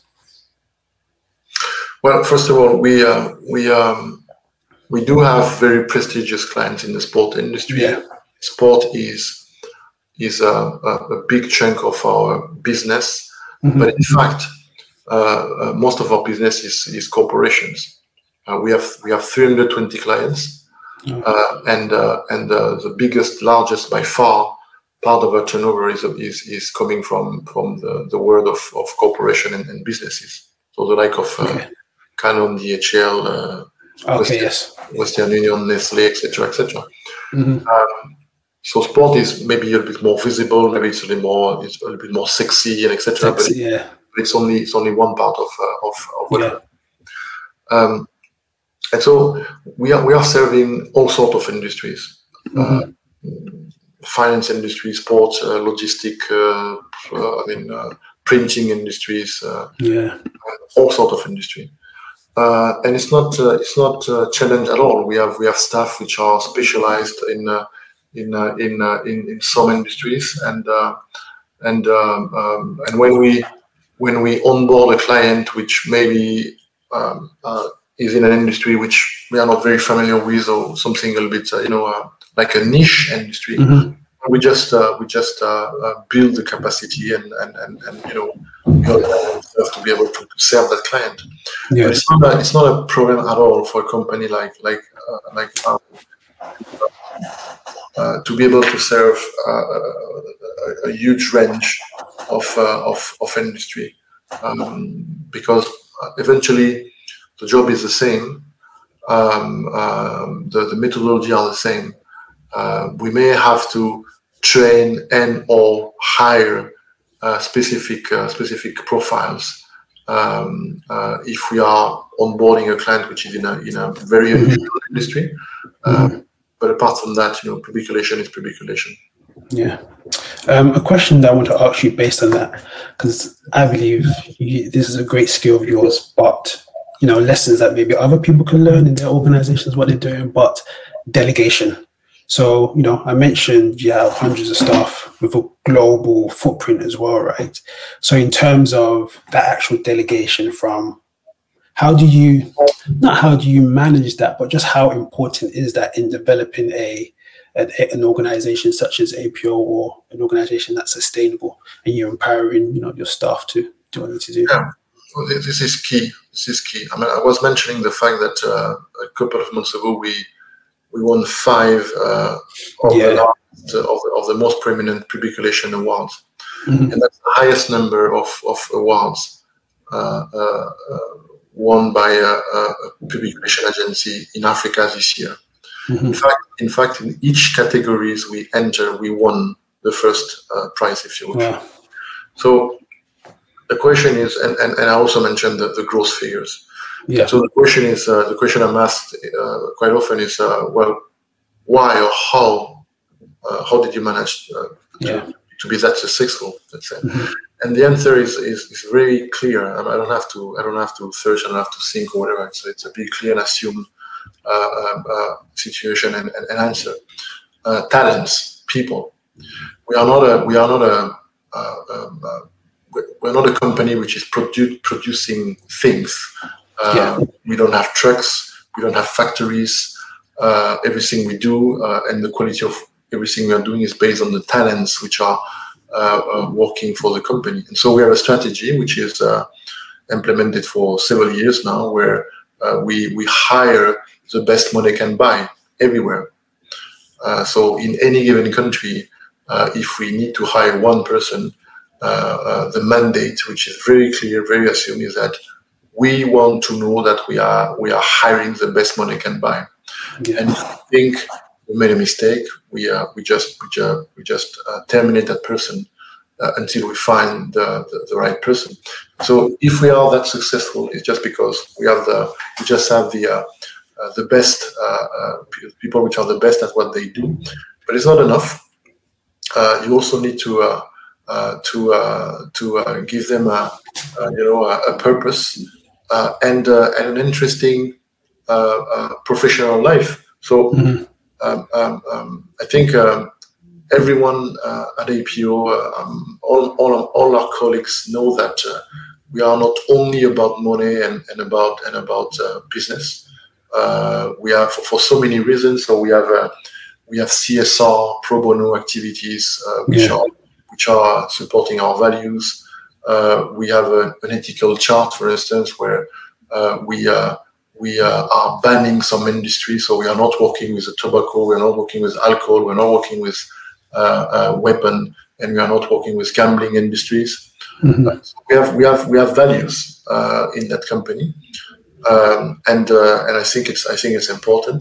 Speaker 2: Well, first of all, we uh, we um, we do have very prestigious clients in the sport industry.
Speaker 1: Yeah.
Speaker 2: Sport is. is a, a, a big chunk of our business, mm-hmm. but in fact, uh, uh, most of our business is, is corporations. Uh, we have we have three hundred twenty clients, mm-hmm. uh, and uh, and uh, the biggest, largest by far part of our turnover is is, is coming from from the, the world of, of corporation and, and businesses. So the like of uh, okay. Canon, D H L, uh,
Speaker 1: okay,
Speaker 2: Western,
Speaker 1: yes.
Speaker 2: Western Union, Nestlé, et cetera, et cetera.
Speaker 1: Mm-hmm.
Speaker 2: Um, So sport is maybe a little bit more visible, maybe it's a little more, it's a little bit more sexy and et cetera. But
Speaker 1: yeah.
Speaker 2: it's only it's only one part of uh, of, of what.
Speaker 1: Yeah.
Speaker 2: Um, and so we are we are serving all sorts of industries, mm-hmm. uh, finance industry, sports, uh, logistic. Uh, uh, I mean, uh, printing industries, uh,
Speaker 1: yeah,
Speaker 2: all sort of industry. Uh, and it's not uh, it's not a challenge at all. We have we have staff which are specialized in uh, in uh, in, uh, in in some industries, and uh, and um, um, and when we when we onboard a client which maybe um, uh, is in an industry which we are not very familiar with, or something a little bit uh, you know uh, like a niche industry, mm-hmm. we just uh, we just uh, uh, build the capacity and and and, and you know. to be able to serve that client. Yes. But it's not a, it's not a problem at all for a company like like uh, like um, uh, to be able to serve uh, a, a huge range of uh, of of industry, um, because eventually the job is the same, um, um, the the methodology are the same. Uh, we may have to train and or hire Uh, specific uh, specific profiles um, uh, if we are onboarding a client which is in a in a very unusual industry. Uh, mm-hmm. But apart from that, you know, publication is publication.
Speaker 1: Yeah. Um, a question that I want to ask you based on that, because I believe you, this is a great skill of yours, but you know, lessons that maybe other people can learn in their organizations, what they're doing, but delegation. So, you know, I mentioned you have hundreds of staff with a global footprint as well, right? So in terms of that actual delegation from how do you, not how do you manage that, but just how important is that in developing a, a an organization such as A P O, or an organization that's sustainable, and you're empowering, you know, your staff to do what they need to do?
Speaker 2: Yeah, well, this is key. This is key. I mean, I was mentioning the fact that uh, a couple of months ago, we We won five uh, of, yeah. the last, uh, of, the, of the most prominent publication awards, mm-hmm. and that's the highest number of, of awards uh, uh, uh, won by a, a publication agency in Africa this year. Mm-hmm. In fact, in fact, in each categories we enter, we won the first uh, prize, if you will. Yeah. So the question is, and, and, and I also mentioned the, the gross figures. Yeah. So the question is, uh, the question I'm asked uh, quite often is, uh, well, why or how, uh, how did you manage uh, to, yeah. to be that successful? Let's say, mm-hmm. and the answer is, is is very clear. I, mean, I don't have to I don't have to search, I don't have to think or whatever. So it's a big, clear and assumed uh, uh, situation and, and, and answer. Uh, talents, people. We are not a we are not a uh, um, uh, we're not a company which is produ- producing things. Uh, yeah. We don't have trucks, we don't have factories. Uh, everything we do uh, and the quality of everything we are doing is based on the talents which are uh, uh, working for the company. And so we have a strategy which is uh, implemented for several years now, where uh, we, we hire the best money can buy everywhere. Uh, so in any given country, uh, if we need to hire one person, uh, uh, the mandate, which is very clear, very assumed, is that we want to know that we are we are hiring the best money can buy, yeah. and if we think we made a mistake, we uh, we just we just we just uh, terminate that person uh, until we find the, the the right person. So if we are that successful, it's just because we have the we just have the uh, uh, the best uh, uh, people which are the best at what they do. But it's not enough. Uh, you also need to uh, uh, to uh, to uh, give them a uh, you know a, a purpose. Uh, and uh, and an interesting uh, uh, professional life. So mm-hmm. um, um, um, I think um, everyone uh, at A P O, uh, um, all all all our colleagues know that uh, we are not only about money and, and about and about uh, business. Uh, we are for, for so many reasons. So we have uh, we have C S R, pro bono activities, uh, which yeah. are which are supporting our values. Uh, we have a, an ethical chart, for instance, where uh, we uh, we uh, are banning some industry. So we are not working with the tobacco, we're not working with alcohol, we're not working with uh, uh, weapon, and we are not working with gambling industries. Mm-hmm. Uh, so we have we have we have values uh, in that company, um, and uh, and I think it's I think it's important.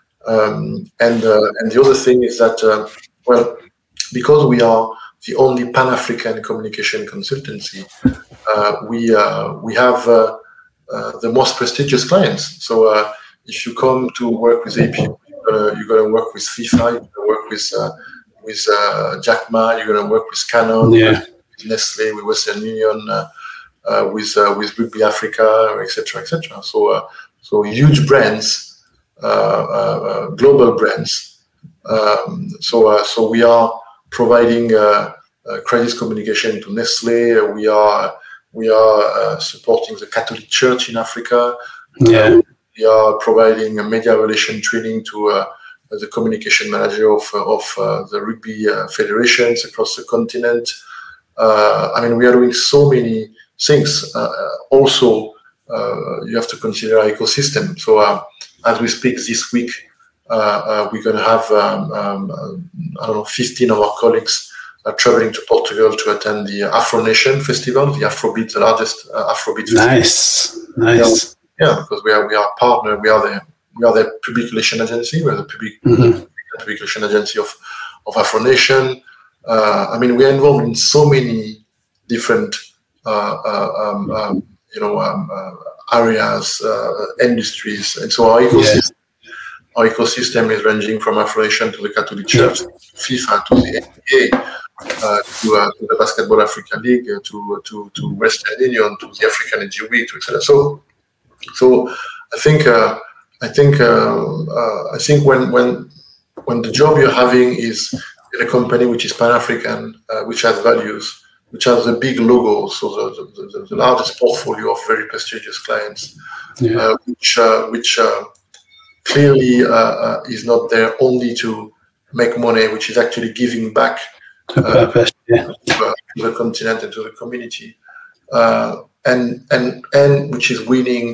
Speaker 2: Um, and uh, and the other thing is that uh, well, because we are the only Pan-African communication consultancy, uh, we uh, we have uh, uh, the most prestigious clients. So uh, if you come to work with A P O, you're gonna, you're gonna work with FIFA, you're gonna work with uh, with uh, Jack Ma, you're gonna work with Canon,
Speaker 1: yeah.
Speaker 2: Nestle, with Western Union, uh, uh, with uh, with Rugby Africa, et cetera, et cetera. So uh, so huge brands, uh, uh, global brands. Um, so uh, so we are providing uh, uh, crisis communication to Nestle. We are we are uh, supporting the Catholic Church in Africa.
Speaker 1: Yeah.
Speaker 2: Uh, we are providing a media relation training to uh, the communication manager of of uh, the rugby uh, federations across the continent. Uh, I mean, we are doing so many things. Uh, also, uh, you have to consider our ecosystem. So, uh, as we speak this week, uh, uh, we're going to have um, um, I don't know, fifteen of our colleagues uh, traveling to Portugal to attend the Afro Nation Festival, the Afrobeat, the largest uh, Afrobeat
Speaker 1: nice.
Speaker 2: festival.
Speaker 1: Nice, nice.
Speaker 2: Yeah, yeah, because we are we are partner. We are the we are the public relation agency. We are the public,
Speaker 1: mm-hmm.
Speaker 2: public relation agency of of Afro Nation. Uh, I mean, we are involved in so many different, uh, uh, um, um, you know, um, uh, areas, uh, industries, and so our ecosystem, yeah. our ecosystem is ranging from Afro Nation to the Catholic Church,
Speaker 1: yeah.
Speaker 2: to FIFA, to the N B A, uh, to, uh, to the Basketball Africa League, uh, to to to Western Union, to the African N G O, to et cetera. So, so I think uh, I think uh, uh, I think when when when the job you're having is in a company which is Pan-African, uh, which has values, which has the big logos, so the, the, the, the largest portfolio of very prestigious clients,
Speaker 1: yeah.
Speaker 2: uh, which uh, which uh, clearly uh, uh, is not there only to make money, which is actually giving back
Speaker 1: to,
Speaker 2: uh,
Speaker 1: purpose, yeah.
Speaker 2: to, uh, to the continent and to the community, uh, and and and which is winning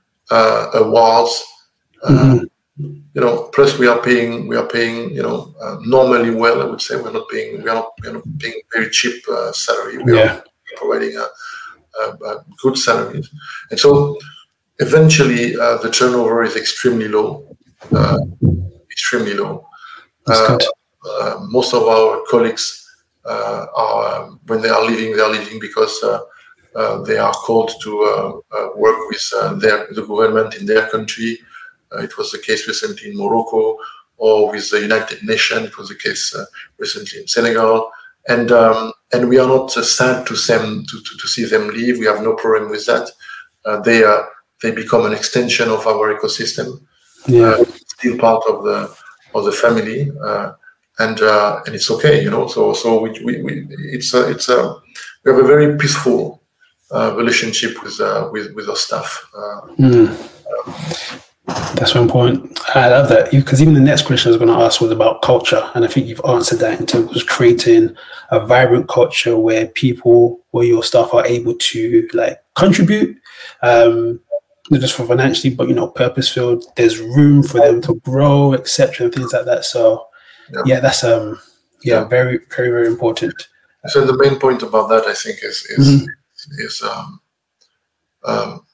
Speaker 2: uh, awards. Uh,
Speaker 1: mm-hmm.
Speaker 2: You know, plus we are paying, we are paying, you know, uh, normally well. I would say we're not paying, we are not, we are not paying very cheap uh, salary. We
Speaker 1: yeah.
Speaker 2: are providing a, a, a good salaries, and so eventually uh, the turnover is extremely low, uh, extremely low.
Speaker 1: That's
Speaker 2: uh,
Speaker 1: good.
Speaker 2: Uh, most of our colleagues uh, are, um, when they are leaving, they are leaving because uh, uh, they are called to uh, uh, work with uh, their the government in their country. Uh, it was the case recently in Morocco, or with the United Nations. It was the case uh, recently in Senegal, and um, and we are not uh, sad to them to, to, to see them leave. We have no problem with that. Uh, they uh, they become an extension of our ecosystem,
Speaker 1: yeah.
Speaker 2: uh, still part of the of the family, uh, and uh, and it's okay, you know. So so we we, we it's a, it's a we have a very peaceful uh, relationship with uh, with with our staff. Uh,
Speaker 1: mm. uh, That's one point. I love that, because even the next question I was going to ask was about culture, and I think you've answered that in terms of creating a vibrant culture where people, where your staff are able to like contribute, um, not just for financially, but you know, purpose-filled. There's room for them to grow, et cetera, and things like that. So, yeah, yeah that's um, yeah, yeah, very, very, very important.
Speaker 2: So the main point about that, I think, is is mm-hmm. is um, um,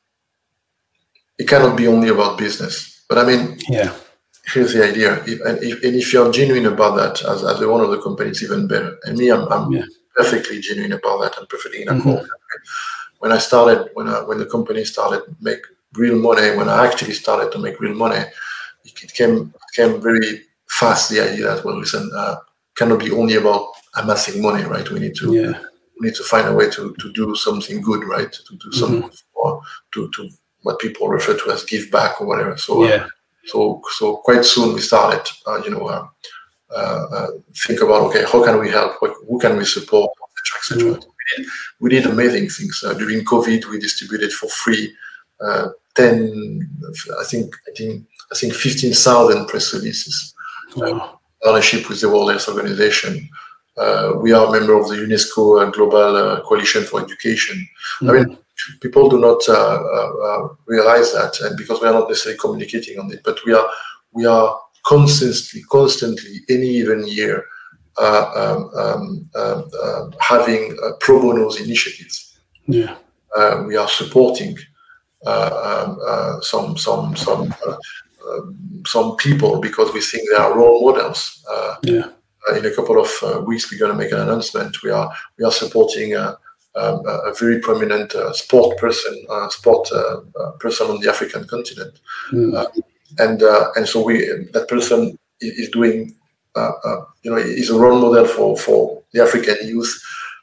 Speaker 2: it cannot be only about business. But I mean,
Speaker 1: yeah.
Speaker 2: Here's the idea, if, and, if, and if you're genuine about that, as, as the one of the companies, even better. And me, I'm, I'm yeah. perfectly genuine about that. I'm perfectly in accord. Mm-hmm. When I started, when I, when the company started to make real money, when I actually started to make real money, it, it came it came very fast. The idea that, well, listen, uh, cannot be only about amassing money, right? We need to
Speaker 1: yeah.
Speaker 2: we need to find a way to, to do something good, right? To do something
Speaker 1: mm-hmm.
Speaker 2: for to to what people refer to as give back or whatever. So.
Speaker 1: Yeah.
Speaker 2: Uh, So, so quite soon we started, uh, you know, uh, uh, uh, think about, okay, how can we help? What, who can we support? et cetera, et cetera. Mm. We did, we did amazing things. Uh, during COVID, we distributed for free uh, ten, I think, I think, I think fifteen thousand press releases.
Speaker 1: Wow.
Speaker 2: Uh, partnership with the World Health Organization. Uh, we are a member of the UNESCO uh, Global uh, Coalition for Education. Mm. I mean, people do not uh, uh, realize that, and because we are not necessarily communicating on it, but we are we are constantly, constantly, any given year, uh, um, um, uh, uh, having uh, pro bono initiatives.
Speaker 1: Yeah,
Speaker 2: uh, we are supporting uh, um, uh, some some some uh, uh, some people because we think they are role models. Uh,
Speaker 1: yeah.
Speaker 2: Uh, in a couple of uh, weeks, we're going to make an announcement. We are we are supporting uh, um, a very prominent uh, sport person, uh, sport uh, uh, person on the African continent,
Speaker 1: mm.
Speaker 2: uh, and uh, and so we that person is, is doing, uh, uh, you know, is a role model for, for the African youth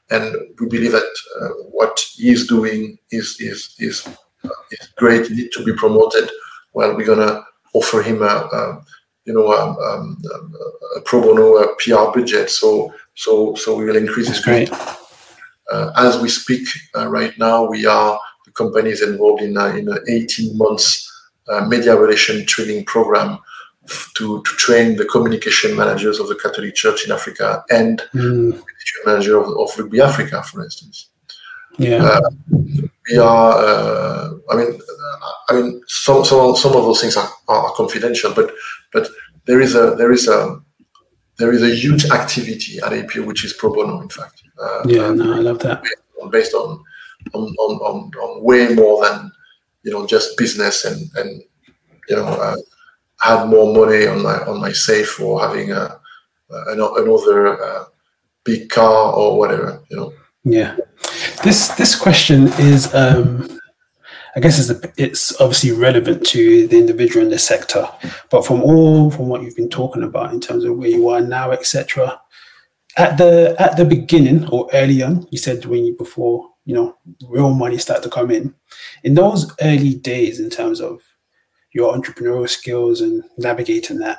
Speaker 2: and we believe that uh, what he is doing is is is, uh, is great. It needs to be promoted. Well, we're gonna offer him a, a you know um, um, a pro bono a P R budget. So so so we will increase
Speaker 1: That's
Speaker 2: his
Speaker 1: great.
Speaker 2: Uh, as we speak uh, right now, we are the company is involved in a, in an eighteen months uh, media relation training program f- to to train the communication managers of the Catholic Church in Africa and
Speaker 1: Mm.
Speaker 2: the manager of, of Rugby Africa, for instance.
Speaker 1: Yeah.
Speaker 2: Uh, we are. Uh, I mean, I mean, some some some of those things are, are confidential, but but there is a there is a there is a huge activity at A P O which is pro bono, in fact. Uh,
Speaker 1: yeah. No, I love that.
Speaker 2: Based on on, on, on on way more than you know just business and and you know uh, have more money on my on my safe or having a, a another uh, big car or whatever, you know.
Speaker 1: Yeah. This this question is, um, I guess, it's, a, it's obviously relevant to the individual in the sector, but from all from what you've been talking about in terms of where you are now, et cetera. At the at the beginning or early on, you said when you before you know real money started to come in. In those early days, in terms of your entrepreneurial skills and navigating that,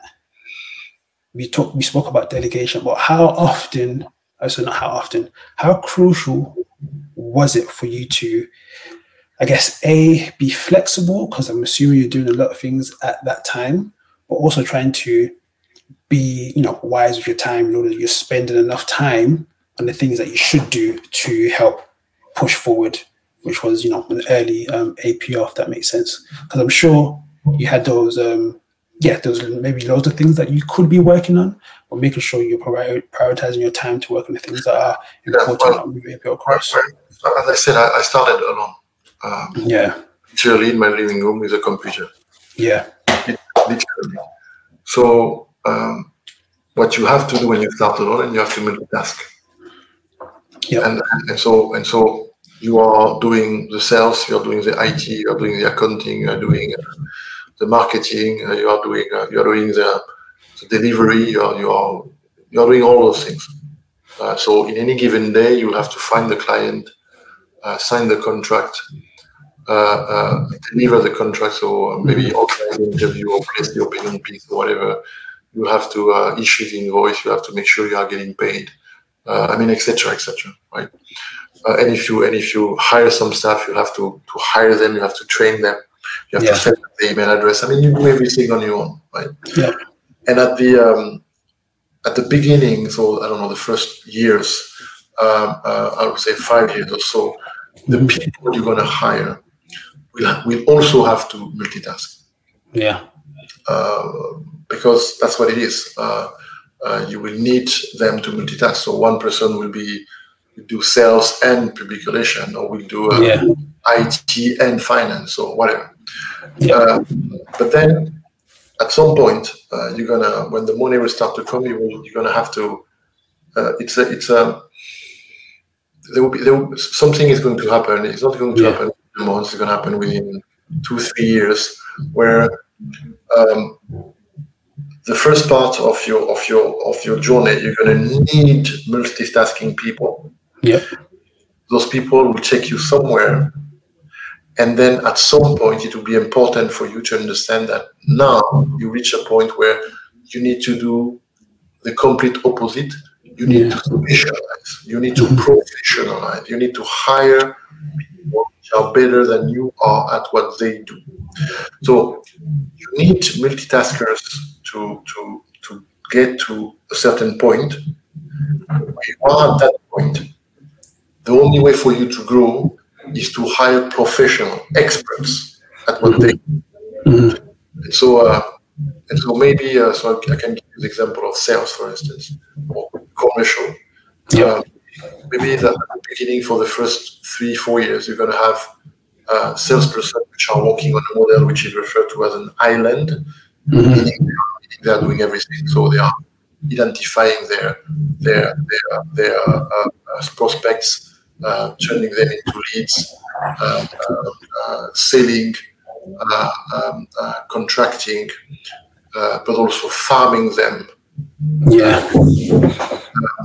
Speaker 1: we talked we spoke about delegation, but how often? Also, not how often. How crucial was it for you to, I guess, A, be flexible, because I'm assuming you're doing a lot of things at that time, but also trying to be, you know, wise with your time in order that you're spending enough time on the things that you should do to help push forward, which was, you know, an early um, A P O, if that makes sense. Because I'm sure you had those, um, yeah, those maybe loads of things that you could be working on, but making sure you're priori- prioritizing your time to work on the things that are important
Speaker 2: Yeah, well,
Speaker 1: on moving A P O across.
Speaker 2: As I said, I, I started alone. Um,
Speaker 1: yeah.
Speaker 2: Literally in my living room with a computer.
Speaker 1: Yeah.
Speaker 2: Literally. So um, what you have to do when you start alone, and you have to multitask.
Speaker 1: Yep.
Speaker 2: And, and so and so you are doing the sales, you are doing the I T, you are doing the accounting, you are doing uh, the marketing, uh, you are doing uh, you are doing the, the delivery, you are you are you are doing all those things. Uh, so in any given day, you have to find the client, uh, sign the contract, uh, uh, deliver the contract, so maybe
Speaker 1: Mhm.
Speaker 2: organize the interview or place the opinion piece or whatever. You have to uh, issue the invoice. You have to make sure you are getting paid. Uh, I mean, et cetera, et cetera. Right? Uh, and if you and if you hire some staff, you have to to hire them. You have to train them. You have
Speaker 1: Yeah.
Speaker 2: to set up the email address. I mean, you do everything on your own, right?
Speaker 1: Yep.
Speaker 2: And at the um, at the beginning, so I don't know, the first years, um, uh, I would say five years or so, the
Speaker 1: Mhm.
Speaker 2: people you're going to hire will will also have to multitask.
Speaker 1: Yeah.
Speaker 2: Uh, because that's what it is. Uh, uh, you will need them to multitask. So one person will be will do sales and public relation, or will do uh,
Speaker 1: Yeah.
Speaker 2: I T and finance, or whatever.
Speaker 1: Yeah.
Speaker 2: Uh, but then, at some point, uh, you're gonna when the money will start to come, you will, you're gonna have to. Uh, it's a it's a there will be there will, something is going to happen. It's not going to
Speaker 1: Yeah.
Speaker 2: happen in months. It's going to happen within two three years, where um, the first part of your of your of your journey, you're going to need multitasking people.
Speaker 1: Yep.
Speaker 2: Those people will take you somewhere, and then at some point, it will be important for you to understand that now you reach a point where you need to do the complete opposite. You need
Speaker 1: Yeah.
Speaker 2: to specialize. You need to
Speaker 1: Mhm.
Speaker 2: professionalize. You need to hire people which are better than you are at what they do. So you need multitaskers to to to get to a certain point. When you are at that point, the only way for you to grow is to hire professional experts at what they do.
Speaker 1: Mhm.
Speaker 2: And so, uh, and so maybe uh, so I can give you the example of sales, for instance, or commercial.
Speaker 1: Yep.
Speaker 2: Um, maybe the, at the beginning, for the first three, four years, you're going to have uh, salesperson which are working on a model which is referred to as an island,
Speaker 1: Mhm.
Speaker 2: meaning they are doing everything. So they are identifying their their their, their uh, uh, prospects, uh, turning them into leads, uh, uh, uh, selling, uh, um, uh, contracting, uh, but also farming them.
Speaker 1: Yeah.
Speaker 2: Um,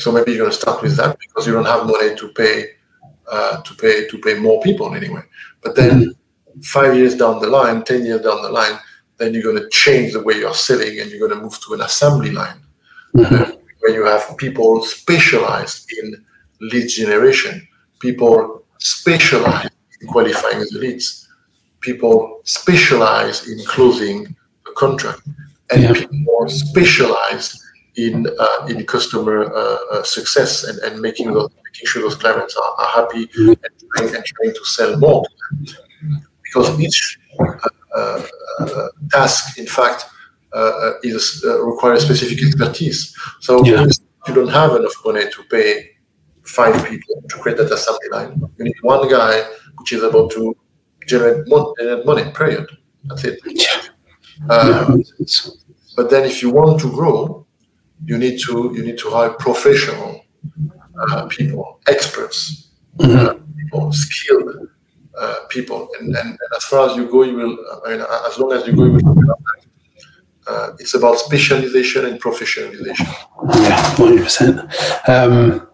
Speaker 2: so maybe you're going to start with that because you don't have money to pay uh, to pay to pay more people anyway. But then mm-hmm. five years down the line, ten years down the line, then you're going to change the way you're selling, and you're going to move to an assembly line mm-hmm. uh, where you have people specialized in lead generation, people specialized in qualifying the leads, people specialized in closing a contract, and yeah. people specialized in uh, in customer uh, uh, success and, and making those, making sure those clients are, are happy mm-hmm. and, trying, and trying to sell more to them. Because each uh, uh, uh, task, in fact, uh, is uh, requires specific expertise. So yeah. you don't have enough money to pay five people to create that assembly line. You need one guy which is able to generate money, period. That's it. Yeah. Uh, but then if you want to grow, you need to you need to hire professional uh, people, experts, mm-hmm. uh, people, skilled uh, people. And, and, and as far as you go, you will, I mean, as long as you go, you will uh, it's about specialization and professionalization.
Speaker 1: Yeah, one hundred percent. Um,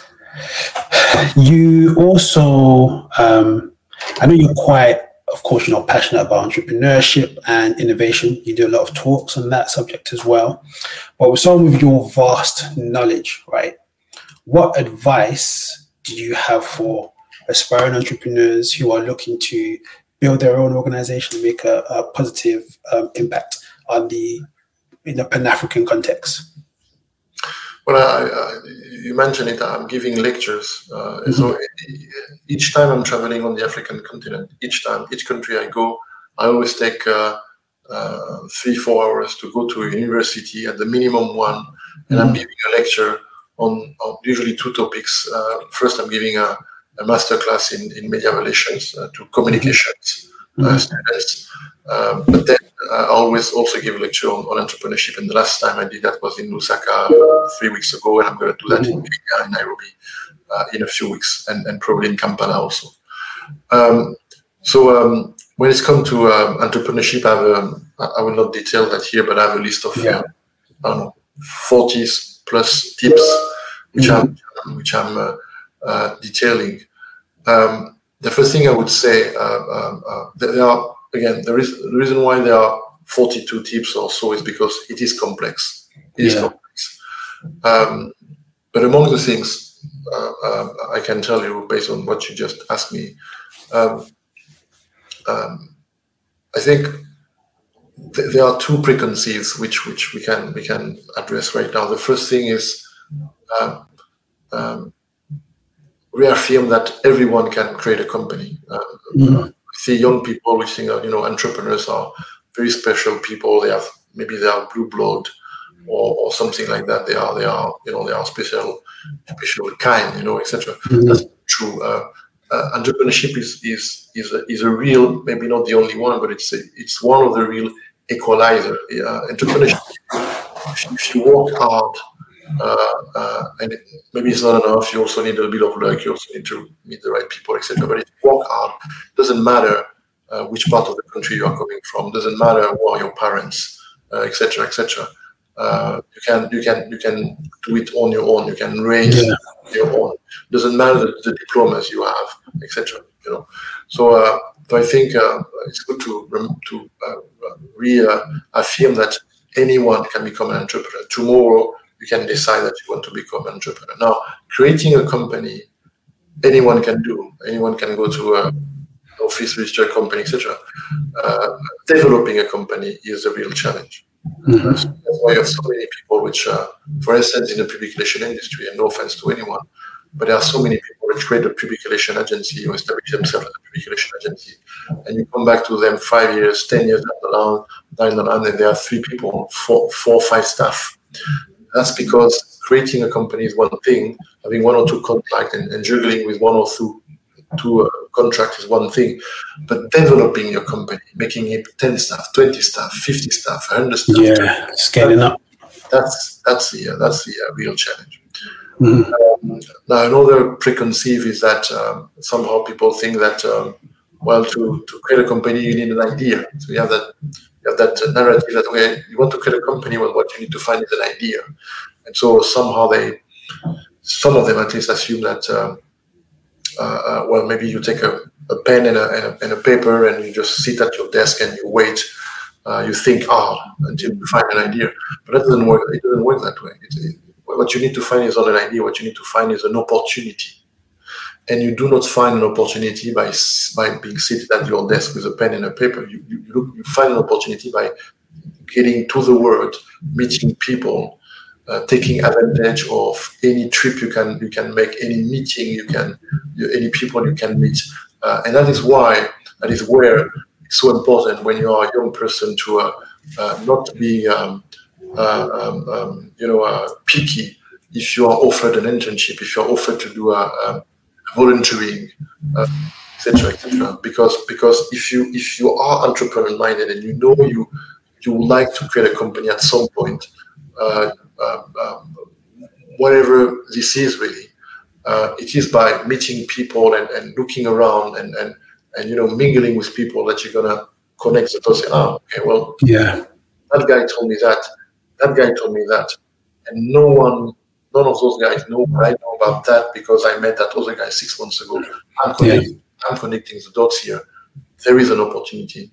Speaker 1: you also, um, I know you're quite, of course, you know, passionate about entrepreneurship and innovation. You do a lot of talks on that subject as well. But with some of your vast knowledge, right, what advice do you have for aspiring entrepreneurs who are looking to build their own organization and make a, a positive um, impact on the in the Pan-African context?
Speaker 2: Well, I, I, you mentioned it. I'm giving lectures. Uh, mm-hmm. So each time I'm traveling on the African continent, each time, each country I go, I always take uh, uh, three, four hours to go to a university at the minimum one, and mm-hmm. I'm giving a lecture on, on usually two topics. Uh, first, I'm giving a, a master class in, in media relations uh, to communications mm-hmm. uh, students. Um, but then I always also give a lecture on, on entrepreneurship, and the last time I did that was in Lusaka uh, three weeks ago, and I'm going to do that in Kenya, in Nairobi, uh, in a few weeks, and, and probably in Kampala also. Um, so um, when it's come to um, entrepreneurship, I, have a, I will not detail that here, but I have a list of yeah. uh, I don't know, forty plus tips which mm-hmm. I'm which I'm uh, uh, detailing. Um, the first thing I would say, uh, uh, uh, there are. Again, the reason, the reason why there are forty-two tips or so is because it is complex. It yeah. is complex. Um, but among the things uh, uh, I can tell you, based on what you just asked me, um, um, I think th- there are two preconceived which which we can we can address right now. The first thing is um, um, reaffirm that everyone can create a company. Uh, mm-hmm. See young people which think that, you know, entrepreneurs are very special people. They have maybe they are blue blood or, or something like that. They are they are you know they are special special kind, you know, et cetera. Mm-hmm. That's true. Uh, uh, entrepreneurship is is is a, is a real, maybe not the only one, but it's a, it's one of the real equalizer. Uh, entrepreneurship. If, if you work hard. Uh, uh, and it, maybe it's not enough. You also need a bit of luck. You also need to meet the right people, et cetera. But if you work hard, it doesn't matter uh, which part of the country you are coming from. Doesn't matter who are your parents, uh, et cetera, et cetera. Uh, you can you can you can do it on your own. You can raise yeah. your own. Doesn't matter the, the diplomas you have, et cetera. You know. So, uh, so I think uh, it's good to to uh, reaffirm that anyone can become an entrepreneur tomorrow. You can decide that you want to become an entrepreneur. Now, creating a company, anyone can do. Anyone can go to an office, register a company, et cetera. Uh, developing a company is a real challenge. Mm-hmm. So that's why you have so many people which, uh, for instance, in the public relation industry, and no offense to anyone, but there are so many people which create a public relation agency or establish themselves as a public relation agency, and you come back to them five years, ten years down the line, down the line, and there are three people, four, four, five staff. That's because creating a company is one thing, having one or two contracts and, and juggling with one or two, two uh, contracts is one thing, but developing your company, making it ten staff, twenty staff, fifty staff, one hundred staff,
Speaker 1: yeah, scaling up.
Speaker 2: That's that's the uh, that's the uh, real challenge. Mm-hmm. Um, now, another preconceived is that um, somehow people think that um, well, to, to create a company you need an idea. So you have that. Have that narrative that okay, you want to create a company, well, what you need to find is an idea, and so somehow they some of them at least assume that, um, uh, uh, well, maybe you take a, a pen and a, and, a, and a paper and you just sit at your desk and you wait. Uh, you think hard until you find an idea. But that doesn't work. It doesn't work that way. It, it, what you need to find is not an idea. What you need to find is an opportunity. And you do not find an opportunity by by being seated at your desk with a pen and a paper. You you, you, look, you find an opportunity by getting to the world, meeting people, uh, taking advantage of any trip you can you can make, any meeting you can, you, any people you can meet, uh, and that is why that is where it's so important when you are a young person to uh, uh, not be um, uh, um, um, you know uh, picky if you are offered an internship, if you are offered to do a, a volunteering, uh, et cetera, et cetera. Because because if you if you are entrepreneur minded and you know you you would like to create a company at some point, uh, uh, um, whatever this is really, uh, it is by meeting people and, and looking around and, and and you know mingling with people that you're gonna connect the dots. Oh, okay, well,
Speaker 1: yeah,
Speaker 2: that guy told me that, that guy told me that, and no one. None of those guys know what I know about that because I met that other guy six months ago. I'm connecting, yeah. I'm connecting the dots here. There is an opportunity.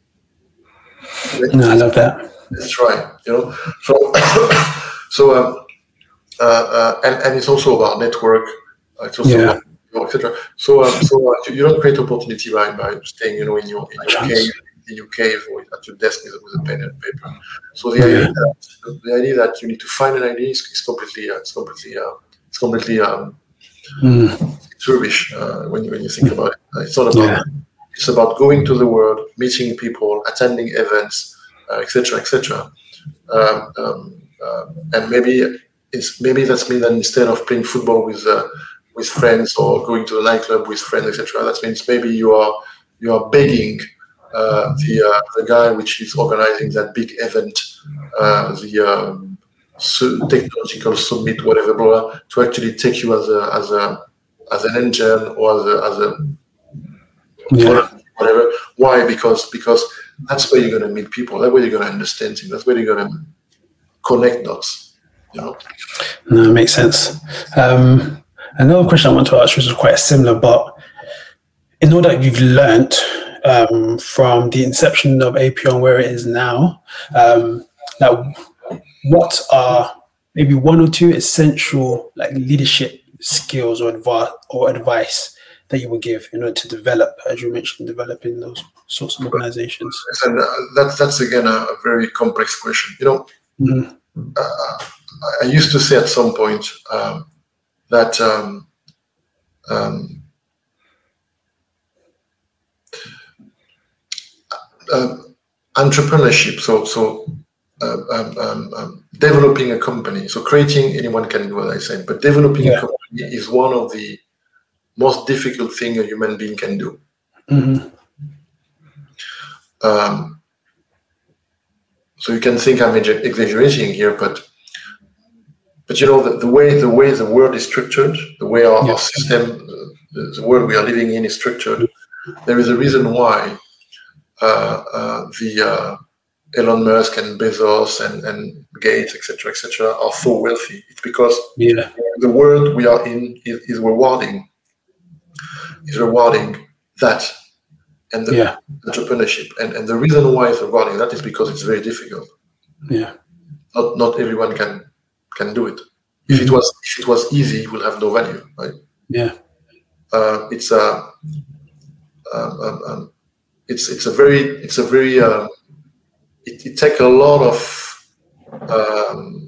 Speaker 1: No, I love that.
Speaker 2: That's right. You know, so so um, uh, uh, and and it's also about network. Uh, it's also
Speaker 1: yeah.
Speaker 2: about, et cetera. So um, so uh, you don't create opportunity by by staying, you know, in your in your cave, in your cave or at your desk with, with a pen and paper. So the yeah. idea that the idea that you need to find an idea is, is completely uh, it's completely uh, it's completely um, mm. it's rubbish uh, when you when you think about it. Uh, it's not about yeah. it's about going to the world, meeting people, attending events, uh, et cetera, et cetera. Um, um, uh, and maybe it's maybe that's mean that instead of playing football with uh, with friends or going to the nightclub with friends, et cetera, that means maybe you are you are begging. Uh, the uh, the guy which is organizing that big event, uh, the um, su- technological summit, whatever, blah, blah, to actually take you as a as a as an intern or as a as a
Speaker 1: yeah.
Speaker 2: whatever. Why? Because because that's where you're going to meet people. That's where you're going to understand things. That's where you're going to connect dots. You know.
Speaker 1: No, it makes sense. Um, another question I want to ask, which is quite similar, but in all that you've learned. Um, from the inception of A P O and where it is now, um, now what are maybe one or two essential like leadership skills or advice or advice that you would give in order to develop, as you mentioned, developing those sorts of organizations?
Speaker 2: And uh, that's that's again a, a very complex question. You know, mm-hmm. uh, I used to say at some point um, that. Um, um, Uh, entrepreneurship, so so uh, um, um, um, developing a company. So creating, anyone can do, as I said, but developing yeah. a company is one of the most difficult thing a human being can do. Mm-hmm. Um, so you can think I'm exaggerating here, but but you know the, the way the way the world is structured, the way our, yeah. our system, the, the world we are living in is structured. There is a reason why. Uh, uh, the uh, Elon Musk and Bezos and, and Gates, et cetera, et cetera, are so wealthy. It's because yeah. the world we are in is, is rewarding, is rewarding that and the yeah. entrepreneurship. And, and the reason why it's rewarding that is because it's very difficult.
Speaker 1: Yeah,
Speaker 2: not not everyone can can do it. If mm-hmm. it was if it was easy, it would have no value, right?
Speaker 1: Yeah,
Speaker 2: uh, it's a. Uh, um, um, um, It's it's a very it's a very um, it, it takes a lot of um,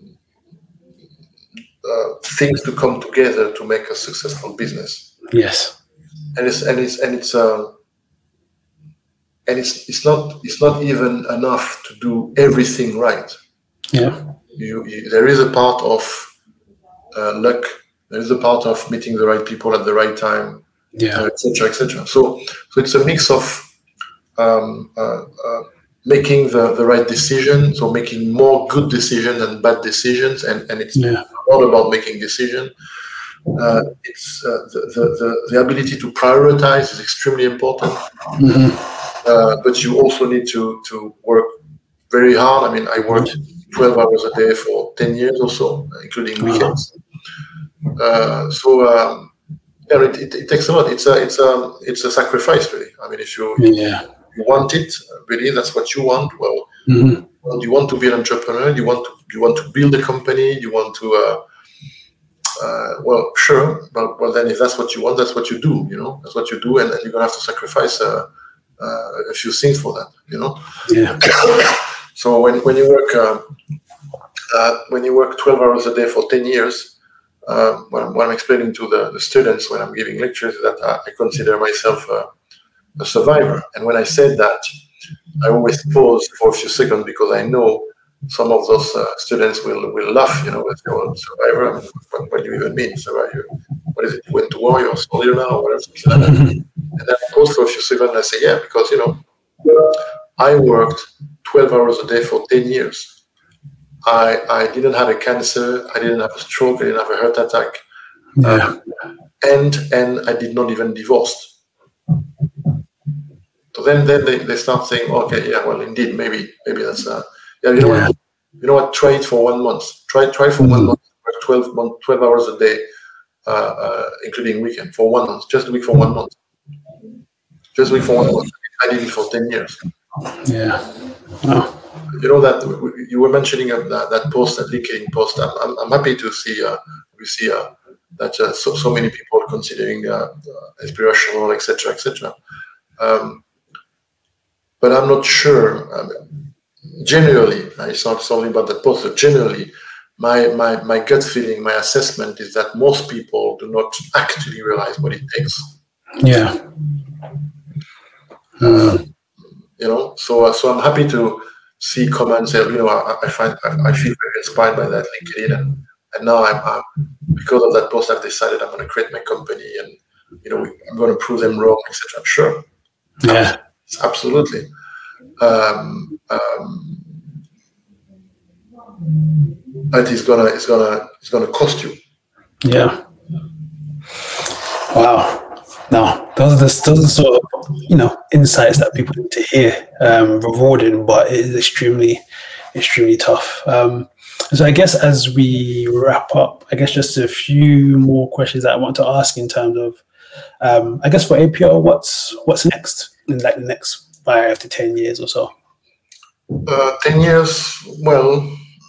Speaker 2: uh, things to come together to make a successful business.
Speaker 1: Yes,
Speaker 2: and it's and it's and it's um, and it's it's not it's not even enough to do everything right.
Speaker 1: Yeah,
Speaker 2: you, you there is a part of uh, luck. There is a part of meeting the right people at the right time.
Speaker 1: Yeah,
Speaker 2: uh, et cetera, et cetera. So so it's a mix of. Um, uh, uh, making the, the right decision, so making more good decisions than bad decisions, and, and it's yeah. not about making decisions. Uh, it's uh, the, the, the, the ability to prioritize is extremely important, mm-hmm. uh, but you also need to, to work very hard. I mean, I worked twelve hours a day for ten years or so, including weekends. Uh, so um, yeah, it, it, it takes a lot. It's a it's a it's a sacrifice, really. I mean, if you
Speaker 1: yeah.
Speaker 2: you want it, really, that's what you want. Well,
Speaker 1: mm-hmm.
Speaker 2: well, you want to be an entrepreneur. You want to you want to build a company. You want to. Uh, uh, well, sure, but well, then if that's what you want, that's what you do. You know, that's what you do, and then you're gonna have to sacrifice uh, uh, a few things for that. You know.
Speaker 1: Yeah.
Speaker 2: So when when you work uh, uh, when you work twelve hours a day for ten years. Um, what, I'm, what I'm explaining to the, the students when I'm giving lectures is that I, I consider myself a, a survivor. And when I said that, I always pause for a few seconds because I know some of those uh, students will, will laugh, you know, with your survivor. I mean, what, what do you even mean, survivor? What is it? You went to war, you're a soldier now, or whatever, something like that. And then I pause for a few seconds and I say, yeah, because, you know, I worked twelve hours a day for ten years. I, I didn't have a cancer, I didn't have a stroke, I didn't have a heart attack,
Speaker 1: yeah.
Speaker 2: um, and and I did not even divorce. So then, then they, they start saying, okay, yeah, well, indeed, maybe maybe that's uh, yeah, you know
Speaker 1: yeah.
Speaker 2: what, you know what, try it for one month, try try for mm-hmm. one month, twelve month, twelve hours a day, uh, uh, including weekend, for one month, just do it for one month, just do it for one month. I did it for ten years.
Speaker 1: Yeah. Oh.
Speaker 2: You know that you were mentioning that, that post, that LinkedIn post. I'm, I'm, I'm happy to see uh, we see uh, that uh, so so many people are considering uh, uh, inspirational, et cetera, et cetera. Um, but I'm not sure. I mean, generally, it's not only about that post. But generally, my my my gut feeling, my assessment is that most people do not actually realize what it takes.
Speaker 1: Yeah.
Speaker 2: Uh, you know, so uh, so I'm happy to see comments that, you know, I, I find I, I feel very inspired by that LinkedIn, and, and now I'm, I'm because of that post I've decided I'm going to create my company, and you know I'm going to prove them wrong, et cetera. Sure,
Speaker 1: yeah,
Speaker 2: absolutely. Um, um, but it's gonna it's gonna it's gonna cost you.
Speaker 1: Yeah. Wow. No, those are the those are sort of, you know, insights that people need to hear. Um, rewarding, but it is extremely, extremely tough. Um, so I guess as we wrap up, I guess just a few more questions that I want to ask in terms of, um, I guess for A P O, what's what's next in like the next five to ten years or so?
Speaker 2: Uh, ten years. Well,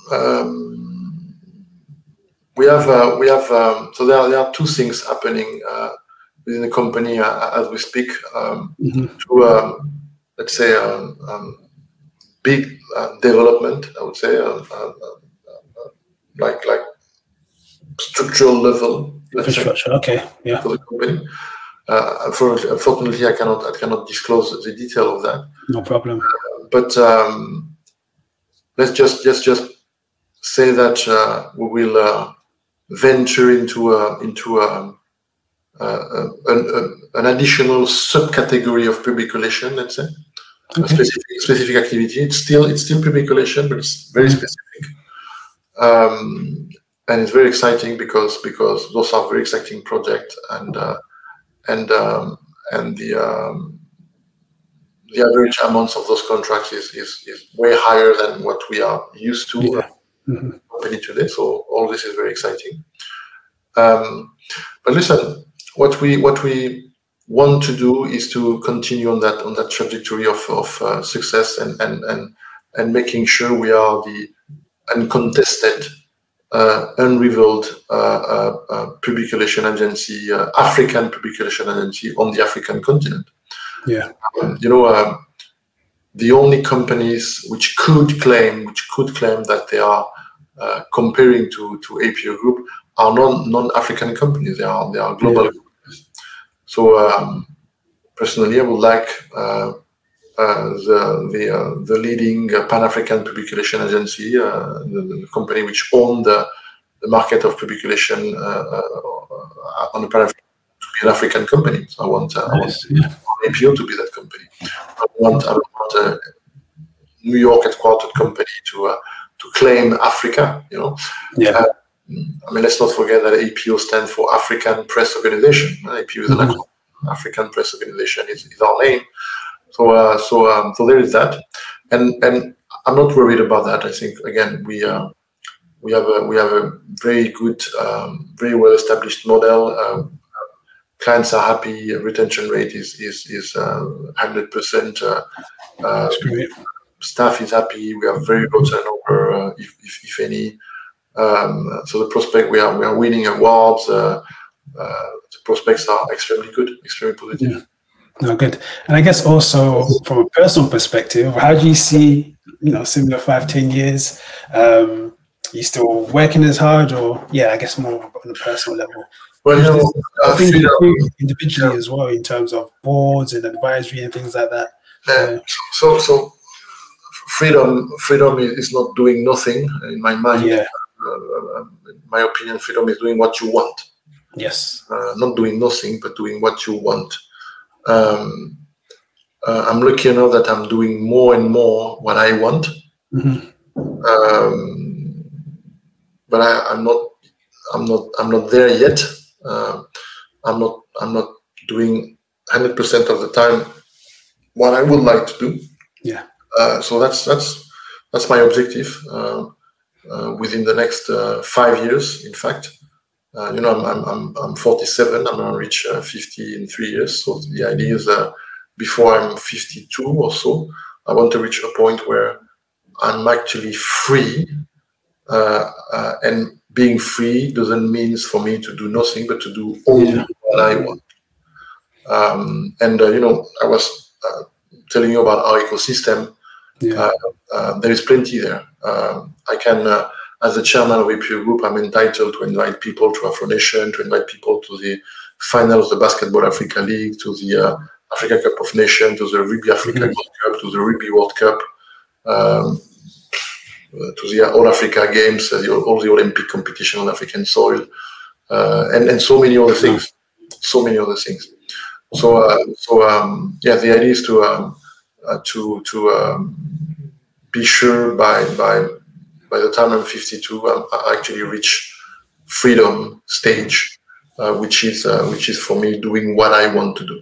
Speaker 2: um, we have uh, we have um, so there are, there are two things happening Uh, within the company uh, as we speak, um,
Speaker 1: mm-hmm.
Speaker 2: to um, let's say um, um, big uh, development. I would say uh, uh, uh, like like structural level.
Speaker 1: Infrastructure, okay, yeah.
Speaker 2: For the company. Uh, for, unfortunately, I cannot I cannot disclose the detail of that.
Speaker 1: No problem.
Speaker 2: Uh, but um, let's just just just say that uh, we will uh, venture into uh, into. Um, Uh, an, an additional subcategory of public relation, let's say, okay. a specific, specific activity. It's still it's still public relation, but it's very mm-hmm. specific, um, and it's very exciting because because those are very exciting projects, and uh, and um, and the um, the average amounts of those contracts is, is is way higher than what we are used to
Speaker 1: yeah.
Speaker 2: uh, mm-hmm. company today. So all this is very exciting. Um, but listen. What we what we want to do is to continue on that on that trajectory of of uh, success and and and and making sure we are the uncontested, uh, unrivaled uh, uh, uh, public relation agency, uh, African public relation agency on the African continent.
Speaker 1: Yeah,
Speaker 2: um, you know, uh, the only companies which could claim which could claim that they are uh, comparing to to A P O Group are non non African companies. They are they are global. Yeah. So um, personally, I would like uh, uh, the the, uh, the leading uh, Pan-African public relation agency, uh, the, the company which owned the, the market of public relation uh, uh, on the Pan-African, to be an African company. So I want, uh, nice. I want yeah. A P O to be that company. I want I want a New York headquartered company to uh, to claim Africa. You know. Yeah. Uh, I mean, let's not forget that A P O stands for African Press Organization. A P O is mm-hmm. an African Press Organization is, is our name. So, uh, so, um, so there is that, and and I'm not worried about that. I think again we uh, we have a we have a very good, um, very well established model. Um, clients are happy. Retention rate is is is one hundred percent. Uh, uh, staff is happy. We have very low turnover, uh, if, if if any. Um, so the prospect we are we are winning awards. Uh, uh, the prospects are extremely good, extremely positive.
Speaker 1: Yeah. No, good. And I guess also from a personal perspective, how do you see, you know, similar five, ten years? Um, are you still working as hard, or yeah, I guess more on a personal level?
Speaker 2: Well, you know,
Speaker 1: I think
Speaker 2: freedom,
Speaker 1: individually yeah. as well, in terms of boards and advisory and things like that.
Speaker 2: Yeah. Uh, so, so freedom, freedom is not doing nothing in my mind.
Speaker 1: Yeah.
Speaker 2: Uh, in my opinion, freedom is doing what you want.
Speaker 1: Yes.
Speaker 2: Uh, not doing nothing, but doing what you want. Um, uh, I'm lucky enough that I'm doing more and more what I want.
Speaker 1: Mm-hmm.
Speaker 2: Um, but I, I'm not, I'm not, I'm not there yet. Uh, I'm not, I'm not doing one hundred percent of the time what I would like to do.
Speaker 1: Yeah.
Speaker 2: Uh, so that's that's that's my objective uh, uh, within the next uh, five years. In fact. Uh, you know, I'm, I'm I'm I'm forty-seven. I'm gonna reach uh, fifty in three years. So the idea is, uh, before I'm fifty-two or so, I want to reach a point where I'm actually free. Uh, uh, and being free doesn't mean for me to do nothing, but to do only yeah. what I want. Um, and uh, you know, I was uh, telling you about our ecosystem.
Speaker 1: Yeah.
Speaker 2: Uh, uh, there is plenty there. Uh, I can. Uh, As the chairman of A P O Group, I'm entitled to invite people to Afro Nation, to invite people to the final of the Basketball Africa League, to the uh, Africa Cup of Nations, to the Rugby Africa mm-hmm. World Cup, to the Rugby World Cup, um, to the All Africa Games, uh, the, all the Olympic competition on African soil, uh, and and so many other things, so many other things. So uh, so um, yeah, the idea is to um, uh, to to um, be sure by by. By the time I'm fifty-two, I'm, I actually reach freedom stage, uh, which is uh, which is for me doing what I want to do.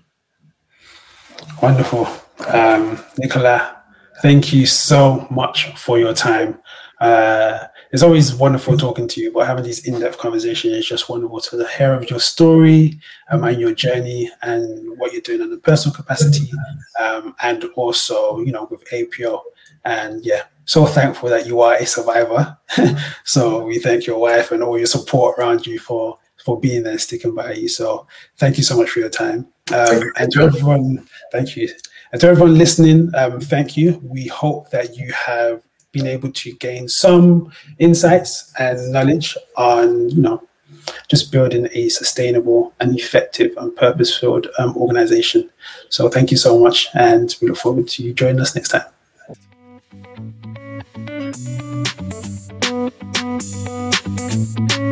Speaker 1: Wonderful, um, Nicolas. Thank you so much for your time. Uh, it's always wonderful talking to you, but having these in-depth conversations is just wonderful to hear of your story um, and your journey and what you're doing in a personal capacity, um, and also, you know, with A P O. And yeah, so thankful that you are a survivor. So we thank your wife and all your support around you for, for being there and sticking by you. So thank you so much for your time. Um, and to everyone, thank you. And to everyone listening, um, thank you. We hope that you have been able to gain some insights and knowledge on, you know, just building a sustainable and effective and purpose-filled um, organization. So thank you so much. And we look forward to you joining us next time. Thank you.